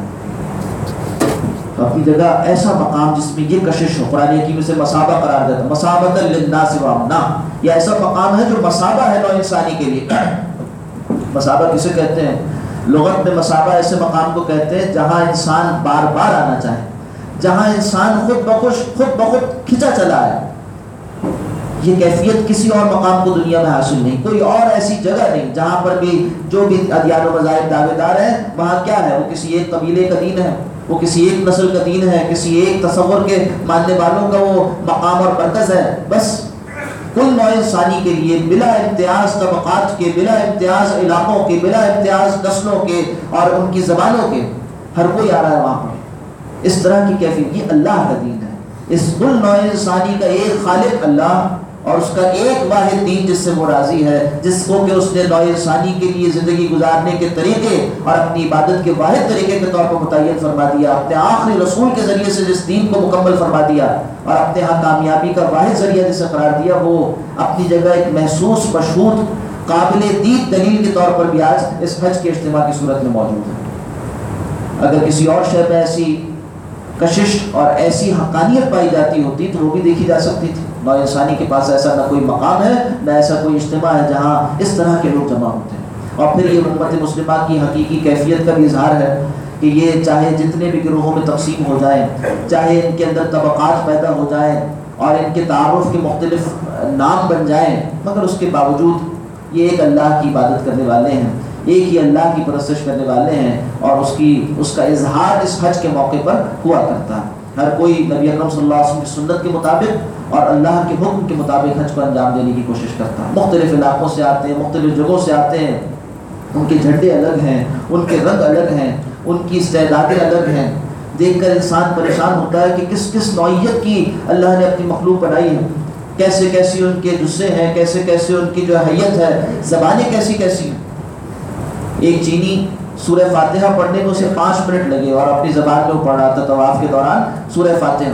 Speaker 1: اپنی جگہ ایسا مقام جس میں یہ کشش ہو، قرآن حکیم اسے مصابہ قرار دیتا ہے، مصابۃ للناس وامنا. یہ ایسا مقام ہے جو مصابہ ہے نوع انسانی کے لیے. مصابہ کسے کہتے ہیں؟ لغت میں مصابہ ایسے مقام کو کہتے ہیں جہاں انسان بار بار آنا چاہے، جہاں انسان خود بخود خود بخود کھچا چلا ہے. یہ کیفیت کسی اور مقام کو دنیا میں حاصل نہیں. کوئی اور ایسی جگہ نہیں جہاں پر بھی جو بھی ادیان و مذاہب دعوے دار ہیں وہاں کیا ہے؟ وہ کسی ایک قبیلے کا دین ہے، وہ کسی ایک نسل کا دین ہے، کسی ایک تصور کے ماننے والوں کا وہ مقام اور مرکز ہے. بس کل نوع انسانی کے لیے بلا امتیاز طبقات کے، بلا امتیاز علاقوں کے، بلا امتیاز نسلوں کے اور ان کی زبانوں کے، ہر کوئی آ رہا ہے وہاں پر. اس طرح کی کیفیت یہ اللہ کا دین ہے. اس کل نوع انسانی کا ایک خالق اللہ اور اس کا ایک واحد دین جس سے وہ راضی ہے، جس کو کہ اس نے نوع انسانی کے لیے زندگی گزارنے کے طریقے اور اپنی عبادت کے واحد طریقے کے طور پر متعین فرما دیا، اپنے آخری رسول کے ذریعے سے جس دین کو مکمل فرما دیا اور اپنے ہاں کامیابی کا واحد ذریعہ جسے قرار دیا، وہ اپنی جگہ ایک محسوس مشہود قابل دید دلیل کے طور پر بھی آج اس حج کے اجتماع کی صورت میں موجود ہے۔ اگر کسی اور شے میں ایسی کشش اور ایسی حقانیت پائی جاتی ہوتی تو وہ بھی دیکھی جا سکتی تھی۔ نوع انسانی کے پاس ایسا نہ کوئی مقام ہے، نہ ایسا کوئی اجتماع ہے جہاں اس طرح کے لوگ جمع ہوتے ہیں۔ اور پھر یہ امت مسلمہ کی حقیقی کیفیت کا بھی اظہار ہے کہ یہ چاہے جتنے بھی گروہوں میں تقسیم ہو جائیں، چاہے ان کے اندر طبقات پیدا ہو جائیں اور ان کے تعارف کے مختلف نام بن جائیں، مگر اس کے باوجود یہ ایک اللہ کی عبادت کرنے والے ہیں، ایک ہی اللہ کی پرستش کرنے والے ہیں، اور اس کی اس کا اظہار اس حج کے موقع پر ہوا کرتا ہے۔ ہر کوئی نبی اکرم صلی اللہ علیہ وسلم کی سنت کے مطابق اور اللہ کے حکم کے مطابق حج کو انجام دینے کی کوشش کرتا ہے۔ مختلف علاقوں سے آتے ہیں، مختلف جگہوں سے آتے ہیں، ان کے جھنڈے الگ ہیں، ان کے رنگ الگ ہیں، ان کی استعدادیں الگ ہیں۔ دیکھ کر انسان پریشان ہوتا ہے کہ کس کس نوعیت کی اللہ نے اپنی مخلوق بنائی ہے، کیسے کیسی ان کے جسے ہیں، کیسے کیسے ان کی جو حیت ہے، زبانیں کیسی کیسی ہیں۔ ایک چینی سورہ فاتحہ پڑھنے کو اسے پانچ منٹ لگے اور اپنی زبان میں وہ پڑھ رہا تھا طواف کے دوران سورہ فاتحہ،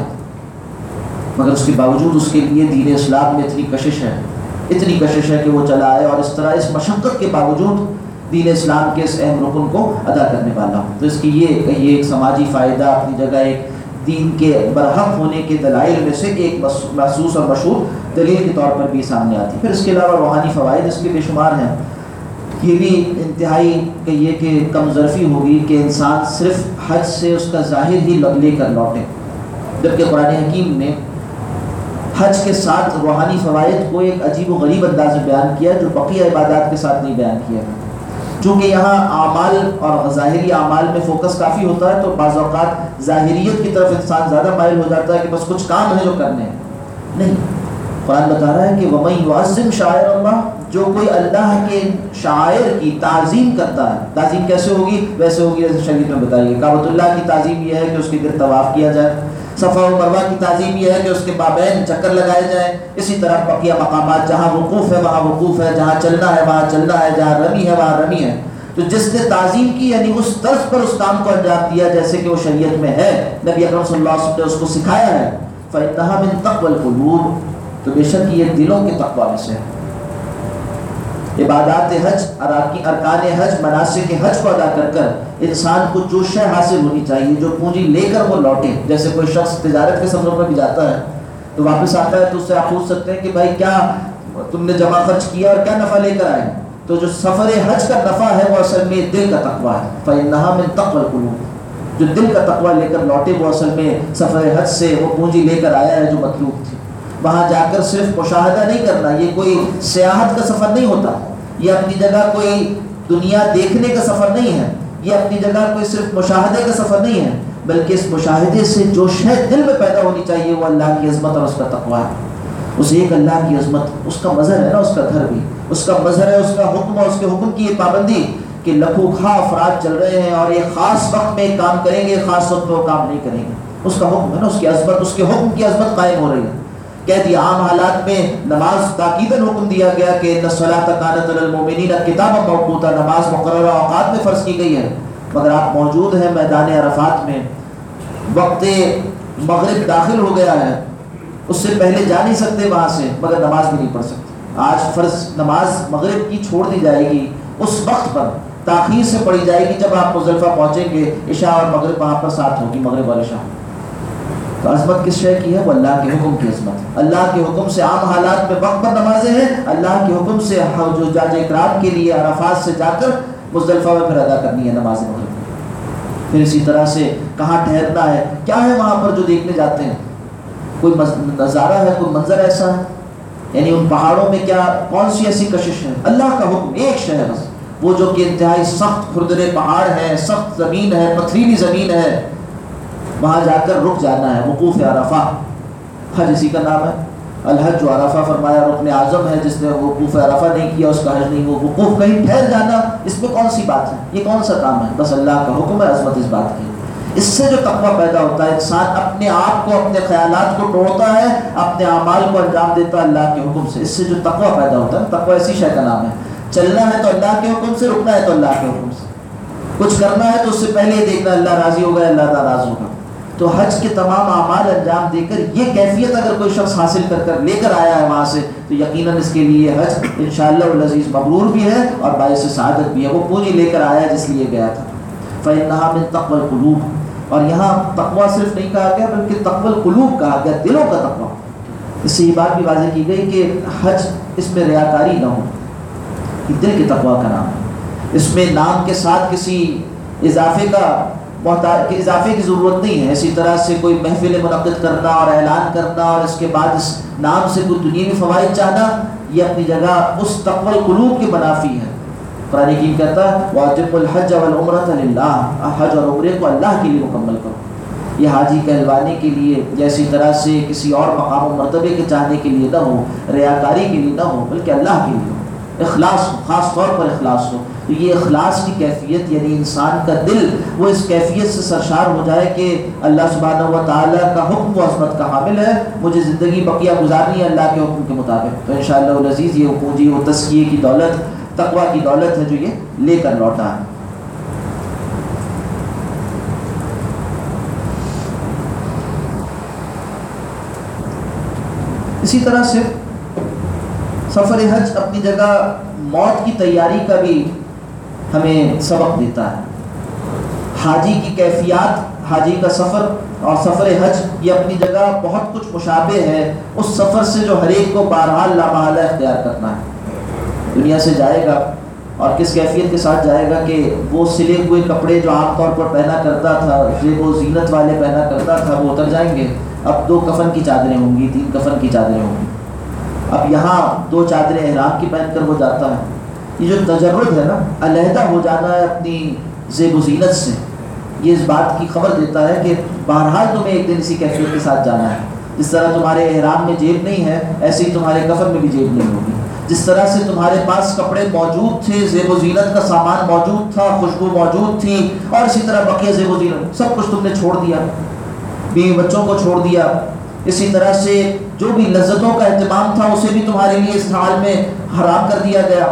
Speaker 1: مگر اس کے باوجود اس کے لیے دین اسلام میں اتنی کشش ہے، اتنی کشش ہے کہ وہ چلا آئے اور اس طرح اس مشقت کے باوجود دین اسلام کے اس اہم رکن کو ادا کرنے والا ہوں۔ تو اس کی یہ یہ ایک سماجی فائدہ اپنی جگہ ایک دین کے برحق ہونے کے دلائل میں سے ایک محسوس اور مشہور دلیل کے طور پر بھی سامنے آتی ہے۔ پھر اس کے علاوہ روحانی فوائد اس کے بے شمار ہیں۔ یہ بھی انتہائی کہ یہ کہ کم ظرفی ہوگی کہ انسان صرف حج سے اس کا ظاہر ہی لے کر لوٹے، جبکہ قرآن حکیم نے حج کے ساتھ روحانی فوائد کو ایک عجیب و غریب انداز میں بیان کیا جو بقیہ عبادات کے ساتھ نہیں بیان کیا۔ چونکہ یہاں اعمال اور ظاہری اعمال میں فوکس کافی ہوتا ہے تو بعض اوقات ظاہریت کی طرف انسان زیادہ مائل ہو جاتا ہے کہ بس کچھ کام ہے جو کرنے ہیں، نہیں۔ قرآن بتا رہا ہے کہ وَمَن يُعَظِّمْ شَعَائِرَ اللَّهِ، جو کوئی اللہ کے شاعر کی تعظیم کرتا ہے، تعظیم کیسے ہوگی؟ ویسے ہوگی جیسے شریعت میں بتائیے۔ کعبۃ اللہ کی تعظیم یہ ہے کہ اس کے گرد طواف کیا جائے، صفا و مروہ کی تعظیم یہ ہے کہ اس کے مابین چکر لگائے جائیں، اسی طرح بقیہ مقامات جہاں وقوف ہے وہاں وقوف ہے، جہاں چلنا ہے وہاں چلنا ہے، جہاں رمی ہے وہاں رمی ہے۔ تو جس نے تعظیم کی یعنی اس طرز پر اس کام کو انجام دیا جیسے کہ وہ شریعت میں ہے، نبی اکرم صلی اللہ علیہ وسلم نے اس کو سکھایا ہے، فَإِنَّهَا مِن تَقْوَى الْقُلُوبِ، تو بے شک یہ دلوں کے تقویٰ میں سے ہے۔ عبادات حج، ارکان حج، مناسک حج کو ادا کر کر انسان کو جو شے حاصل ہونی چاہیے، جو پونجی لے کر وہ لوٹے، جیسے کوئی شخص تجارت کے سفروں پر بھی جاتا ہے تو واپس آتا ہے تو اس سے آپ پوچھ سکتے ہیں کہ بھائی کیا تم نے جمع خرچ کیا اور کیا نفع لے کر آئے؟ تو جو سفر حج کا نفع ہے وہ اصل میں دل کا تقویٰ ہے۔ فَإِنَّهَا مِن تَقْوَى الْقُلُوبِ، جو دل کا تقویٰ لے کر لوٹے وہ اصل میں سفر حج سے وہ پونجی لے کر آیا ہے جو مطلوب تھی۔ وہاں جا کر صرف مشاہدہ نہیں کرنا، یہ کوئی سیاحت کا سفر نہیں ہوتا، یہ اپنی جگہ کوئی دنیا دیکھنے کا سفر نہیں ہے، یہ اپنی جگہ کوئی صرف مشاہدے کا سفر نہیں ہے، بلکہ اس مشاہدے سے جو شے دل میں پیدا ہونی چاہیے وہ اللہ کی عظمت اور اس کا تقویٰ ہے۔ اس ایک اللہ کی عظمت، اس کا مظہر ہے نا، اس کا گھر بھی اس کا مظہر ہے، اس کا حکم اور اس کے حکم کی یہ پابندی کہ لکھوں خواہ افراد چل رہے ہیں اور ایک خاص وقت میں ایک کام کریں گے، خاص وقت میں وہ کام نہیں کریں گے، اس کا حکم ہے نا، اس کی عظمت، اس کے حکم کی عظمت قائم ہو رہی ہے۔ کہہ دیا عام حالات میں نماز تاکیداً حکم دیا گیا کہ ان الصلاۃ کانت علی المؤمنین کتابا موقوتا، نماز مقررہ اوقات میں فرض کی گئی ہے، مگر آپ موجود ہیں میدان عرفات میں، وقت مغرب داخل ہو گیا ہے، اس سے پہلے جا نہیں سکتے وہاں سے، مگر نماز بھی نہیں پڑھ سکتے۔ آج فرض نماز مغرب کی چھوڑ دی جائے گی، اس وقت پر تاخیر سے پڑھی جائے گی جب آپ مزدلفہ پہنچیں گے، عشاء اور مغرب وہاں پر ساتھ ہوگی، مغرب اور عشاء۔ تو عظمت کس شے کی ہے؟ وہ اللہ کے حکم کی عظمت۔ اللہ کے حکم سے عام حالات میں وقت پر نمازیں ہیں، اللہ کے حکم سے جو جاج اکرام کے لیے عرفات سے جا کر مزدلفہ میں پھر ادا کرنی ہے نماز مغرب۔ پھر اسی طرح سے کہاں ٹھہرنا ہے، کیا ہے وہاں پر جو دیکھنے جاتے ہیں، کوئی نظارہ ہے، کوئی منظر ایسا ہے، یعنی ان پہاڑوں میں کیا کون سی ایسی کشش ہے؟ اللہ کا حکم ایک شے ہے بس، وہ جو کہ انتہائی سخت کھردرے پہاڑ ہے، سخت زمین ہے، پتھریلی زمین ہے، وہاں جا کر رک جانا ہے، وقوف عرفہ۔ حج اسی کا نام ہے، الحج و عرفہ فرمایا، رکن اعظم ہے، جس نے وقوف عرفہ نہیں کیا اس کا حج نہیں۔ وہ وقوف کہیں ٹھہر جانا، اس میں کون سی بات ہے، یہ کون سا کام ہے؟ بس اللہ کا حکم ہے، عظمت اس بات کی۔ اس سے جو تقویٰ پیدا ہوتا ہے، انسان اپنے آپ کو، اپنے خیالات کو توڑتا ہے، اپنے اعمال کو انجام دیتا ہے اللہ کے حکم سے، اس سے جو تقویٰ پیدا ہوتا ہے، تقویٰ اسی شے کا نام ہے۔ چلنا ہے تو اللہ کے حکم سے، رکنا ہے تو اللہ کے حکم سے، کچھ کرنا ہے تو اس سے پہلے یہ دیکھنا اللہ راضی ہوگا، اللہ ناراض ہوگا۔ تو حج کے تمام اعمال انجام دے کر یہ کیفیت اگر کوئی شخص حاصل کر کر لے کر آیا ہے وہاں سے، تو یقیناً اس کے لیے حج انشاءاللہ العزیز مبرور بھی ہے اور باعث سعادت بھی ہے، وہ پونجی لے کر آیا جس لیے گیا تھا۔ فَإِنَّهَا مِن تَقْوَى الْقُلُوبِ، اور یہاں تقویٰ صرف نہیں کہا گیا بلکہ تقویٰ القلوب کہا گیا، دلوں کا تقویٰ۔ اس سے یہ بات بھی واضح کی گئی کہ حج اس میں ریاکاری نہ ہو، یہ دل کے تقویٰ کا نام ہے، اس میں نام کے ساتھ کسی اضافے کا محتاج کہ اضافے کی ضرورت نہیں ہے۔ اسی طرح سے کوئی محفل منعقد کرنا اور اعلان کرنا اور اس کے بعد اس نام سے کوئی دنیاوی فوائد چاہنا، یہ اپنی جگہ اس تقوی القلوب کے منافی ہے۔ قرآن حکیم کہتا ہے وَأَتِمُّوا الْحَجَّ وَالْعُمْرَةَ لِلَّهِ، حج اور عمرے کو اللہ کے لیے مکمل کرو۔ یہ حاجی کہلوانے کے لیے یا اسی طرح سے کسی اور مقام و مرتبے کے چاہنے کے لیے نہ ہو، ریاکاری کے لیے نہ ہو، بلکہ اللہ کے لیے ہو، اخلاص ہو، خاص طور پر اخلاص ہو۔ تو یہ اخلاص کی کیفیت، یعنی انسان کا دل وہ اس کیفیت سے سرشار ہو جائے کہ اللہ سبحانہ و تعالیٰ کا حکم و عظمت کا حامل ہے، مجھے زندگی بقیہ گزارنی ہے اللہ کے حکم کے مطابق۔ تو انشاءاللہ العزیز یہ پونجی و تزکیے کی دولت، تقویٰ کی دولت ہے جو یہ لے کر لوٹا ہے۔ اسی طرح سے سفر حج اپنی جگہ موت کی تیاری کا بھی ہمیں سبق دیتا ہے۔ حاجی کی کیفیات، حاجی کا سفر اور سفر حج یہ اپنی جگہ بہت کچھ مشابہ ہے اس سفر سے جو ہر ایک کو بہرحال لامحالہ اختیار کرنا ہے۔ دنیا سے جائے گا اور کس کیفیت کے ساتھ جائے گا کہ وہ سلے ہوئے کپڑے جو عام طور پر پہنا کرتا تھا، زیب و زینت والے پہنا کرتا تھا، وہ اتر جائیں گے۔ اب دو کفن کی چادریں ہوں گی، تین کفن کی چادریں ہوں گی۔ اب یہاں دو چادریں احرام کی پہن کر وہ جاتا ہے۔ یہ جو تجرد ہے نا، علیحدہ ہو جانا ہے اپنی زیب و زینت سے، یہ اس بات کی خبر دیتا ہے کہ بہرحال تمہیں ایک دن اسی کیفیت کے ساتھ جانا ہے۔ جس طرح تمہارے احرام میں جیب نہیں ہے، ایسے ہی تمہارے کفن میں بھی جیب نہیں ہوگی۔ جس طرح سے تمہارے پاس کپڑے موجود تھے، زیب و زینت کا سامان موجود تھا، خوشبو موجود تھی، اور اسی طرح بقیہ زیب و زینت سب کچھ تم نے چھوڑ دیا، بیوی بچوں کو چھوڑ دیا، اسی طرح سے جو بھی لذتوں کا اہتمام تھا اسے بھی تمہارے لیے اس حال میں حرام کر دیا گیا،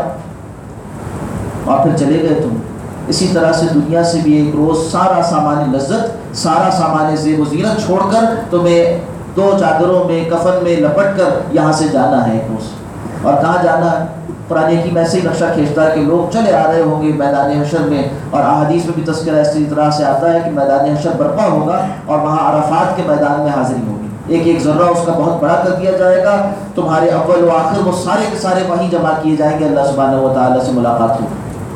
Speaker 1: اور پھر چلے گئے تم۔ اسی طرح سے دنیا سے بھی ایک روز سارا سامان لذت، سارا سامان زیب و زینت چھوڑ کر تمہیں دو چادروں میں، کفن میں لپٹ کر یہاں سے جانا ہے ایک روز۔ اور کہاں جانا ہے؟ قرآن حکیم ایسے ہی نقشہ کھینچتا ہے کہ لوگ چلے آ رہے ہوں گے میدان حشر میں، اور احادیث میں بھی تذکرہ اسی طرح سے آتا ہے کہ میدان حشر برپا ہوگا اور وہاں عرفات کے میدان میں حاضری ہوگی، ایک ایک ذرہ اس کا بہت بڑا کر دیا جائے گا، تمہارے اول و آخر وہ سارے کے سارے وہیں جمع کیے جائیں گے، اللہ سبحانہ و تعالیٰ سے ملاقات ہوگی۔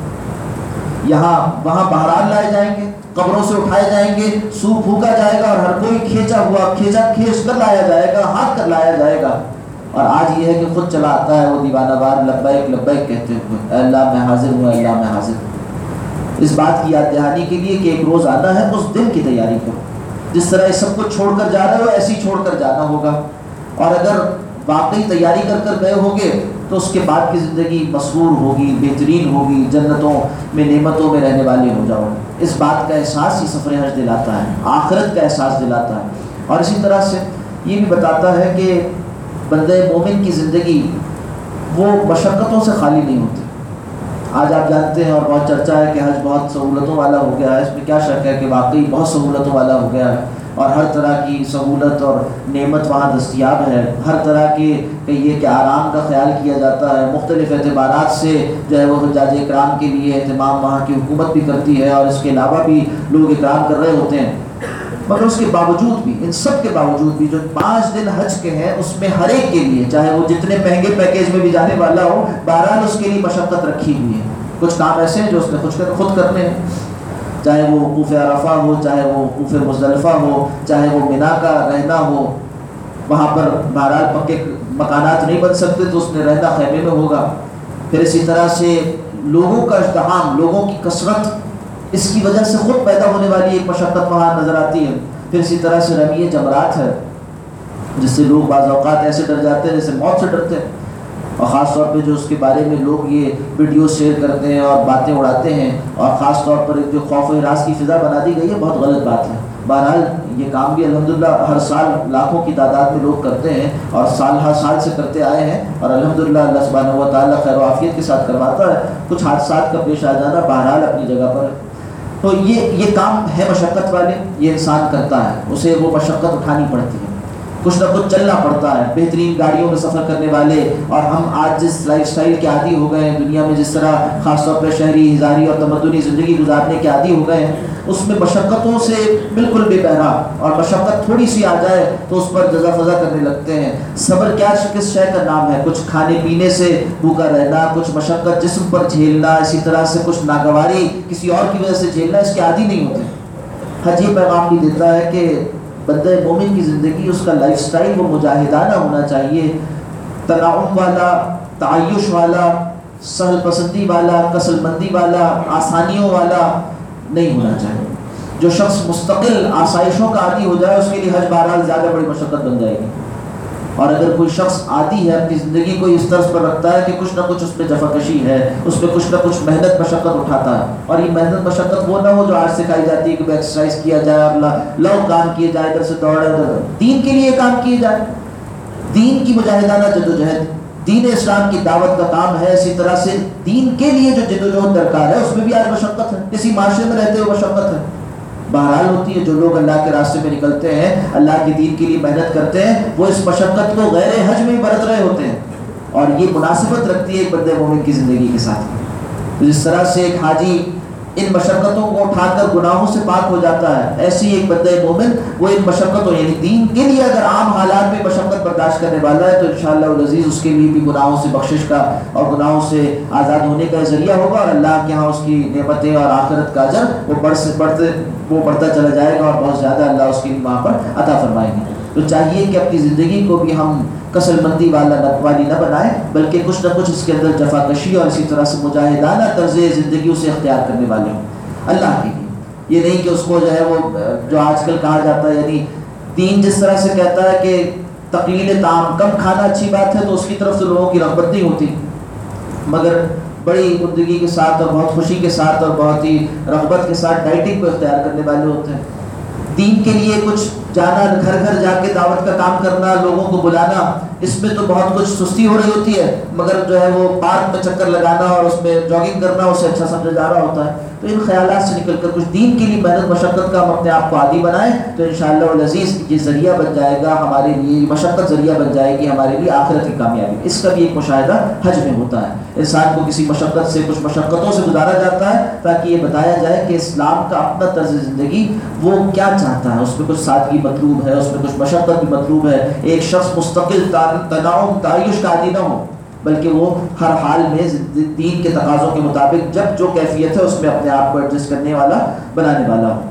Speaker 1: یہاں وہاں بہرحال لائے جائیں گے، قبروں سے اٹھائے جائیں گے، سو پھونکا جائے گا اور ہر کوئی کھینچا ہوا کھینچا کھینچ کر لایا جائے گا، ہاتھ کر لایا جائے گا۔ اور آج یہ ہے کہ خود چلا آتا ہے وہ دیوانہ وار لبیک لبیک کہتے ہوئے، اے اللہ میں حاضر ہوں، اے اللہ میں حاضر ہوں۔ اس بات کی یاد دہانی کے لیے کہ ایک روز آنا ہے، اس دن کی تیاری کرو۔ جس طرح اس سب کو چھوڑ کر جا رہے ہو ایسے ہی چھوڑ کر جانا ہوگا، اور اگر واقعی تیاری کر کر گئے ہوگے تو اس کے بعد کی زندگی مسرور ہوگی، بہترین ہوگی، جنتوں میں نعمتوں میں رہنے والے ہو جاؤ گے۔ اس بات کا احساس ہی سفر حج دلاتا ہے، آخرت کا احساس دلاتا ہے۔ اور اسی طرح سے یہ بھی بتاتا ہے کہ بندہ مومن کی زندگی وہ مشقتوں سے خالی نہیں ہوتی۔ آج آپ جانتے ہیں اور بہت چرچا ہے کہ حج بہت سہولتوں والا ہو گیا ہے، اس میں کیا شک ہے کہ واقعی بہت سہولتوں والا ہو گیا ہے، اور ہر طرح کی سہولت اور نعمت وہاں دستیاب ہے، ہر طرح کے یہ کہ آرام کا خیال کیا جاتا ہے، مختلف اعتبارات سے جو ہے وہ حجاج اکرام کے لیے اہتمام وہاں کی حکومت بھی کرتی ہے، اور اس کے علاوہ بھی لوگ اکرام کر رہے ہوتے ہیں۔ مگر اس کے باوجود بھی، ان سب کے باوجود بھی جو پانچ دن حج کے ہیں اس میں ہر ایک کے لیے، چاہے وہ جتنے مہنگے پیکیج میں بھی جانے والا ہو، بہرحال اس کے لیے مشقت رکھی ہوئی ہے۔ کچھ کام ایسے ہیں جو اس نے خود خود کرنے ہیں، چاہے وہ وقوف عرفہ ہو، چاہے وہ وقوف مزدلفہ ہو، چاہے وہ منا کا رہنا ہو، وہاں پر بہرحال پکے مکانات نہیں بن سکتے تو اس نے رہنا خیمے میں ہوگا۔ پھر اسی طرح سے لوگوں کا ازدحام، لوگوں کی کثرت، اس کی وجہ سے خود پیدا ہونے والی ایک مشقت وہاں نظر آتی ہے۔ پھر اسی طرح سے رمی جمرات ہے، جس سے لوگ بعض اوقات ایسے ڈر جاتے ہیں جیسے موت سے ڈرتے ہیں۔ اور خاص طور پہ جو اس کے بارے میں لوگ یہ ویڈیوز شیئر کرتے ہیں اور باتیں اڑاتے ہیں، اور خاص طور پر ایک جو خوف و ہراس کی فضا بنا دی گئی ہے، بہت غلط بات ہے۔ بہرحال یہ کام بھی الحمدللہ ہر سال لاکھوں کی تعداد میں لوگ کرتے ہیں اور سال ہر سال سے کرتے آئے ہیں، اور الحمدللہ اللہ سبحانہ و تعالیٰ خیر و عافیت کے ساتھ کرواتا ہے۔ کچھ حادثات کا پیش آ جانا بہرحال اپنی جگہ پر ہے۔ تو یہ یہ کام ہے مشقت والے، یہ انسان کرتا ہے، اسے وہ مشقت اٹھانی پڑتی ہے، کچھ نہ کچھ چلنا پڑتا ہے۔ بہترین گاڑیوں میں سفر کرنے والے، اور ہم آج جس لائف سٹائل کے عادی ہو گئے ہیں دنیا میں، جس طرح خاص طور پہ شہری ہزاری اور تمدنی زندگی گزارنے کے عادی ہو گئے ہیں، اس میں مشقتوں سے بالکل بے بہرا، اور مشقت تھوڑی سی آ جائے تو اس پر جزا فضا کرنے لگتے ہیں۔ صبر کیا کس شے کا نام ہے؟ کچھ کھانے پینے سے بھوکا رہنا، کچھ مشقت جسم پر جھیلنا، اسی طرح سے کچھ ناگواری کسی اور کی وجہ سے جھیلنا، اس کے عادی نہیں ہوتے۔ حج یہ پیغام بھی دیتا ہے کہ بندہ مومن کی زندگی، اس کا لائف سٹائل وہ مجاہدانہ ہونا چاہیے، تناعم والا، تعیش والا، سہل پسندی والا، کسل مندی والا، آسانیوں والا نہیں ہونا چاہیے۔ جو شخص مستقل آسائشوں کا عادی ہو جائے اس کے لیے حج بہرحال زیادہ بڑی مشقت بن جائے گی، اور اگر کوئی شخص عادی ہے اپنی زندگی کو اس طرز پر رکھتا ہے کہ کچھ نہ کچھ اس میں جفاکشی ہے، اس میں کچھ نہ کچھ محنت مشقت اٹھاتا ہے، اور یہ محنت مشقت وہ نہ ہو جو آج سکھائی جاتی ہے کہ ایکسرسائز کیا جائے اور لو کام کیے جائے، ادھر سے دوڑے ادھر، دین کے لیے کام کیے جائے، دین کی مجاہدانہ جدوجہد، دین اسلام کی دعوت کا کام ہے۔ اسی طرح سے دین کے لیے جو جدوجہد درکار ہے اس میں بھی آج مشقت ہے، کسی معاشرے میں رہتے ہوئے مشقت ہے، بہرحال ہوتی ہے۔ جو لوگ اللہ کے راستے میں نکلتے ہیں، اللہ کے دین کے لیے محنت کرتے ہیں، وہ اس مشقت کو غیر حج میں برت رہے ہوتے ہیں، اور یہ مناسبت رکھتی ہے ایک بندے مومن کی زندگی کے ساتھ۔ جس طرح سے ایک حاجی ان مشقتوں کو اٹھا کر گناہوں سے پاک ہو جاتا ہے، ایسی ایک بندہ مومن وہ ان مشقتوں یعنی دین کے لیے اگر عام حالات میں مشقت برداشت کرنے والا ہے تو انشاءاللہ العزیز اس کے لیے بھی گناہوں سے بخشش کا اور گناہوں سے آزاد ہونے کا ذریعہ ہوگا، اور اللہ کے ہاں اس کی نعمتیں اور آخرت کا اجر وہ بڑھ سے بڑھتے وہ بڑھتا چلا جائے گا، اور بہت زیادہ اللہ اس کے لیے وہاں پر عطا فرمائیں گے۔ تو چاہیے کہ اپنی زندگی کو بھی ہم کسل مندی والا والی نہ بنائیں، بلکہ کچھ نہ کچھ اس کے اندر جفاکشی اور اسی طرح سے مجاہدانہ طرز زندگی اسے اختیار کرنے والے ہوں اللہ کے لیے۔ یہ نہیں کہ اس کو جو ہے وہ جو آج کل کہا جاتا ہے، یعنی دین جس طرح سے کہتا ہے کہ تقلیل طعام، کم کھانا اچھی بات ہے، تو اس کی طرف سے لوگوں کی رغبت نہیں ہوتی، مگر بڑی زندگی کے ساتھ اور بہت خوشی کے ساتھ اور بہت ہی رغبت کے ساتھ ڈائٹنگ کو اختیار کرنے والے ہوتے ہیں۔ دین کے لیے کچھ جانا، گھر گھر جا کے دعوت کا کام کرنا، لوگوں کو بلانا، اس میں تو بہت کچھ سستی ہو رہی ہوتی ہے، مگر جو ہے وہ پارک میں چکر لگانا اور اس میں جاگنگ کرنا اسے اچھا سمجھا جا رہا ہوتا ہے۔ تو ان خیالات سے نکل کر کچھ دین کے لیے محنت مشقت کا ہم اپنے آپ کو عادی بنائیں، تو انشاءاللہ العزیز یہ ذریعہ بن جائے گا ہمارے لیے، مشقت ذریعہ بن جائے گی ہمارے لیے آخرت کی کامیابی۔ اس کا بھی ایک مشاہدہ حج میں ہوتا ہے، انسان کو کسی مشقت سے کچھ مشقتوں سے گزارا جاتا ہے تاکہ یہ بتایا جائے کہ اسلام کا اپنا طرز زندگی وہ کیا چاہتا ہے، اس میں کچھ سادگی مطلوب ہے، اس میں کچھ مشقت بھی مطلوب ہے۔ ایک شخص مستقل تناؤ تعیش کا عادی نہ ہو، بلکہ وہ ہر حال میں دین کے تقاضوں کے مطابق جب جو کیفیت ہے اس میں اپنے آپ کو ایڈجسٹ کرنے والا بنانے والا ہو۔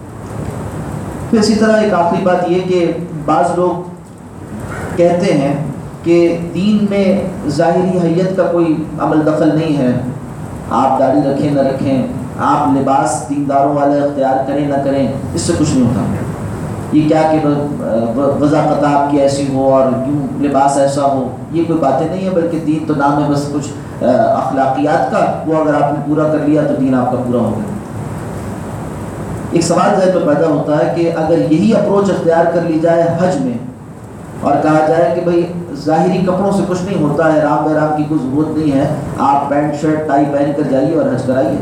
Speaker 1: پھر اسی طرح ایک آخری بات یہ کہ بعض لوگ کہتے ہیں کہ دین میں ظاہری حیت کا کوئی عمل دخل نہیں ہے، آپ داڑھی رکھیں نہ رکھیں، آپ لباس دینداروں والا اختیار کریں نہ کریں، اس سے کچھ نہیں ہوتا۔ یہ کیا کہ وضاقت آپ کی ایسی ہو اور یوں لباس ایسا ہو، یہ کوئی باتیں نہیں ہے، بلکہ دین تو نام ہے بس کچھ اخلاقیات کا، وہ اگر آپ نے پورا کر لیا تو دین آپ کا پورا ہو گیا۔ ایک سوال ذہن میں پیدا ہوتا ہے کہ اگر یہی اپروچ اختیار کر لی جائے حج میں اور کہا جائے کہ بھائی ظاہری کپڑوں سے کچھ نہیں ہوتا ہے، رام بحرام کی کوئی ضرورت نہیں ہے، آپ پینٹ شرٹ ٹائی پہن کر جائیے اور حج کرائیے،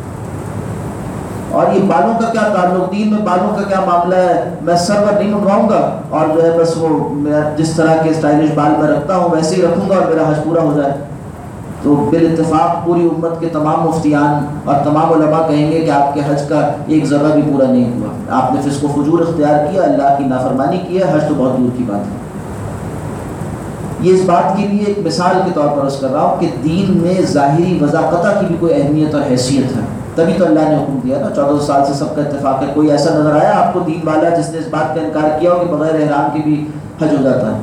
Speaker 1: اور یہ بالوں کا کیا تعلق، دین میں بالوں کا کیا معاملہ ہے، میں سر پر نہیں منڈواؤں گا اور جو ہے بس وہ میں جس طرح کے سٹائلش بال میں رکھتا ہوں ویسے ہی رکھوں گا اور میرا حج پورا ہو جائے۔ تو بالاتفاق پوری امت کے تمام مفتیان اور تمام علماء کہیں گے کہ آپ کے حج کا ایک ذرہ بھی پورا نہیں ہوا، آپ نے فسق و فجور اختیار کیا، اللہ کی نافرمانی کی ہے، حج تو بہت دور کی بات ہے۔ یہ اس بات کے لیے ایک مثال کے طور پر عرض کر رہا ہوں کہ دین میں ظاہری وضاقتہ کی بھی کوئی اہمیت اور حیثیت ہے، تبھی تو اللہ نے حکم دیا نا، چودہ سو سال سے سب کا اتفاق ہے۔ کوئی ایسا نظر آیا آپ کو دین والا جس نے اس بات کا انکار کیا ہو کہ بغیر احرام کے بھی حج ہو جاتا ہے،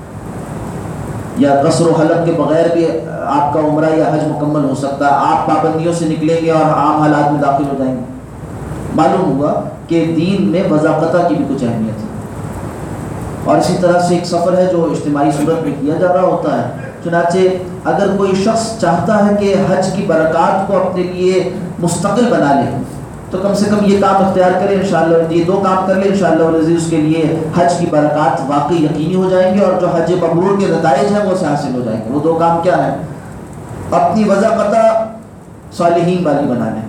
Speaker 1: یا قصر و حلق کے بغیر بھی آپ کا عمرہ یا حج مکمل ہو سکتا ہے، آپ پابندیوں سے نکلیں گے اور عام حالات میں داخل ہو جائیں گے؟ معلوم ہوا کہ دین میں وضاقتہ کی بھی کچھ اہمیت ہے۔ اور اسی طرح سے ایک سفر ہے جو اجتماعی صورت میں کیا جا رہا ہوتا ہے، چنانچہ اگر کوئی شخص چاہتا ہے کہ حج کی برکات کو اپنے لیے مستقل بنا لے تو کم سے کم یہ کام اختیار کرے انشاءاللہ، یہ دو کام کر لے انشاءاللہ العزیز، اس کے لیے حج کی برکات واقعی یقینی ہو جائیں گے، اور جو حج مبرور کے نتائج ہیں وہ سے حاصل ہو جائیں گے۔ وہ دو کام کیا ہیں؟ اپنی وضع قطع صالحین والی بنا لیں،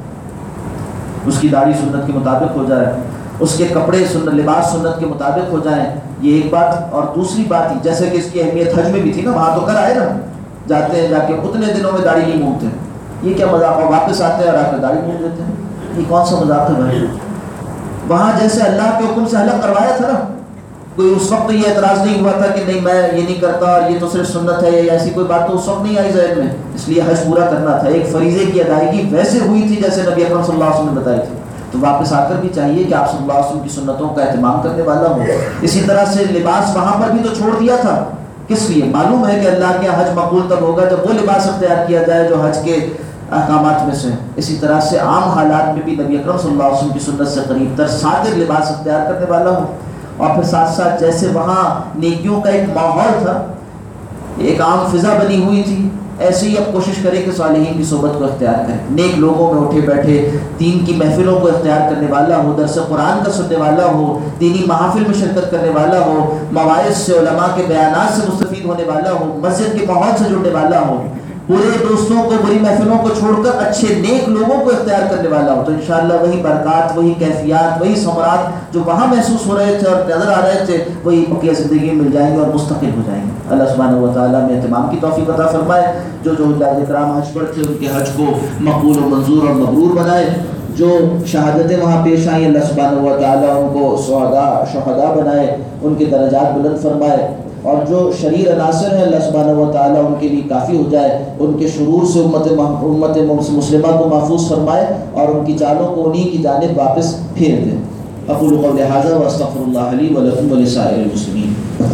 Speaker 1: اس کی داڑھی سنت کے مطابق ہو جائے، اس کے کپڑے سنت لباس سنت کے مطابق ہو جائیں، یہ ایک بات۔ اور دوسری بات ہی جیسے کہ اس کی اہمیت حج میں بھی تھی نا، وہاں تو کر آئے نا، جاتے ہیں جا کے اتنے دنوں میں داڑھی نہیں مونتے، یہ کیا مذاق ہے؟ واپس آتے ہیں اور آ کے داڑھی مونت دیتے ہیں، یہ کون سا مذاق ہے بھائی؟ وہاں جیسے اللہ کے حکم سے حلق کروایا تھا نا، کوئی اس وقت یہ اعتراض نہیں ہوا تھا کہ نہیں میں یہ نہیں کرتا اور یہ تو صرف سنت ہے یا ایسی کوئی بات تو اس وقت نہیں آئی ذہن میں، اس لیے حج پورا کرنا تھا، ایک فریضے کی ادائیگی ویسے ہوئی تھی جیسے نبی اکرم صلی اللہ علیہ وسلم نے بتائی تھی، تو واپس آ کر بھی چاہیے کہ آپ صلی اللہ علیہ وسلم کی سنتوں کا اہتمام کرنے والا ہو۔ اسی طرح سے لباس وہاں پر بھی تو چھوڑ دیا تھا، کس لیے؟ معلوم ہے کہ اللہ کے حج مقبول تب ہوگا جب وہ لباس اختیار کیا جائے جو حج کے احکامات میں سے۔ اسی طرح سے عام حالات میں بھی نبی اکرم صلی اللہ علیہ وسلم کی سنت سے قریب تر صادر لباس اختیار کرنے والا ہو، اور پھر ساتھ ساتھ جیسے وہاں نیکیوں کا ایک ماحول تھا، ایک عام فضا بنی ہوئی تھی، ایسے ہی اب کوشش کریں کہ صالحین کی صحبت کو اختیار کریں، نیک لوگوں میں اٹھے بیٹھے دین کی محفلوں کو اختیار کرنے والا ہو، درس قرآن کا سننے والا ہو، دینی محافل میں شرکت کرنے والا ہو، مواعظ سے علماء کے بیانات سے مستفید ہونے والا ہو، مسجد کے ماحول سے جڑنے والا ہو، برے دوستوں کو بری محفلوں کو چھوڑ کر اچھے نیک لوگوں کو اختیار کرنے والا ہو، تو انشاءاللہ وہی برکات، وہی کیفیات، وہی ثمرات جو وہاں محسوس ہو رہے تھے اور نظر آ رہے تھے وہی بقیہ زندگی میں مل جائیں گے اور مستقل ہو جائیں گے۔ اللہ سبحانہ و تعالیٰ میں اہتمام کی توفیق عطا فرمائے، جو جو حجاج کرام حج پر تھے ان کے حج کو مقبول و منظور اور مبرور بنائے، جو شہادتیں وہاں پیش آئیں اللہ سبحانہ و تعالیٰ ان کو شہداء شہداء بنائے، ان کے درجات بلند فرمائے، اور جو شریر عناصر ہیں اللہ سبحانہ و تعالیٰ ان کے لیے کافی ہو جائے، ان کے شرور سے امت امت مسلمہ کو محفوظ فرمائے اور ان کی چالوں کو انہی کی جانب واپس پھیر دے۔ اقول قولی ھذا واستغفر اللہ لی ولکم ولسائر المسلمین۔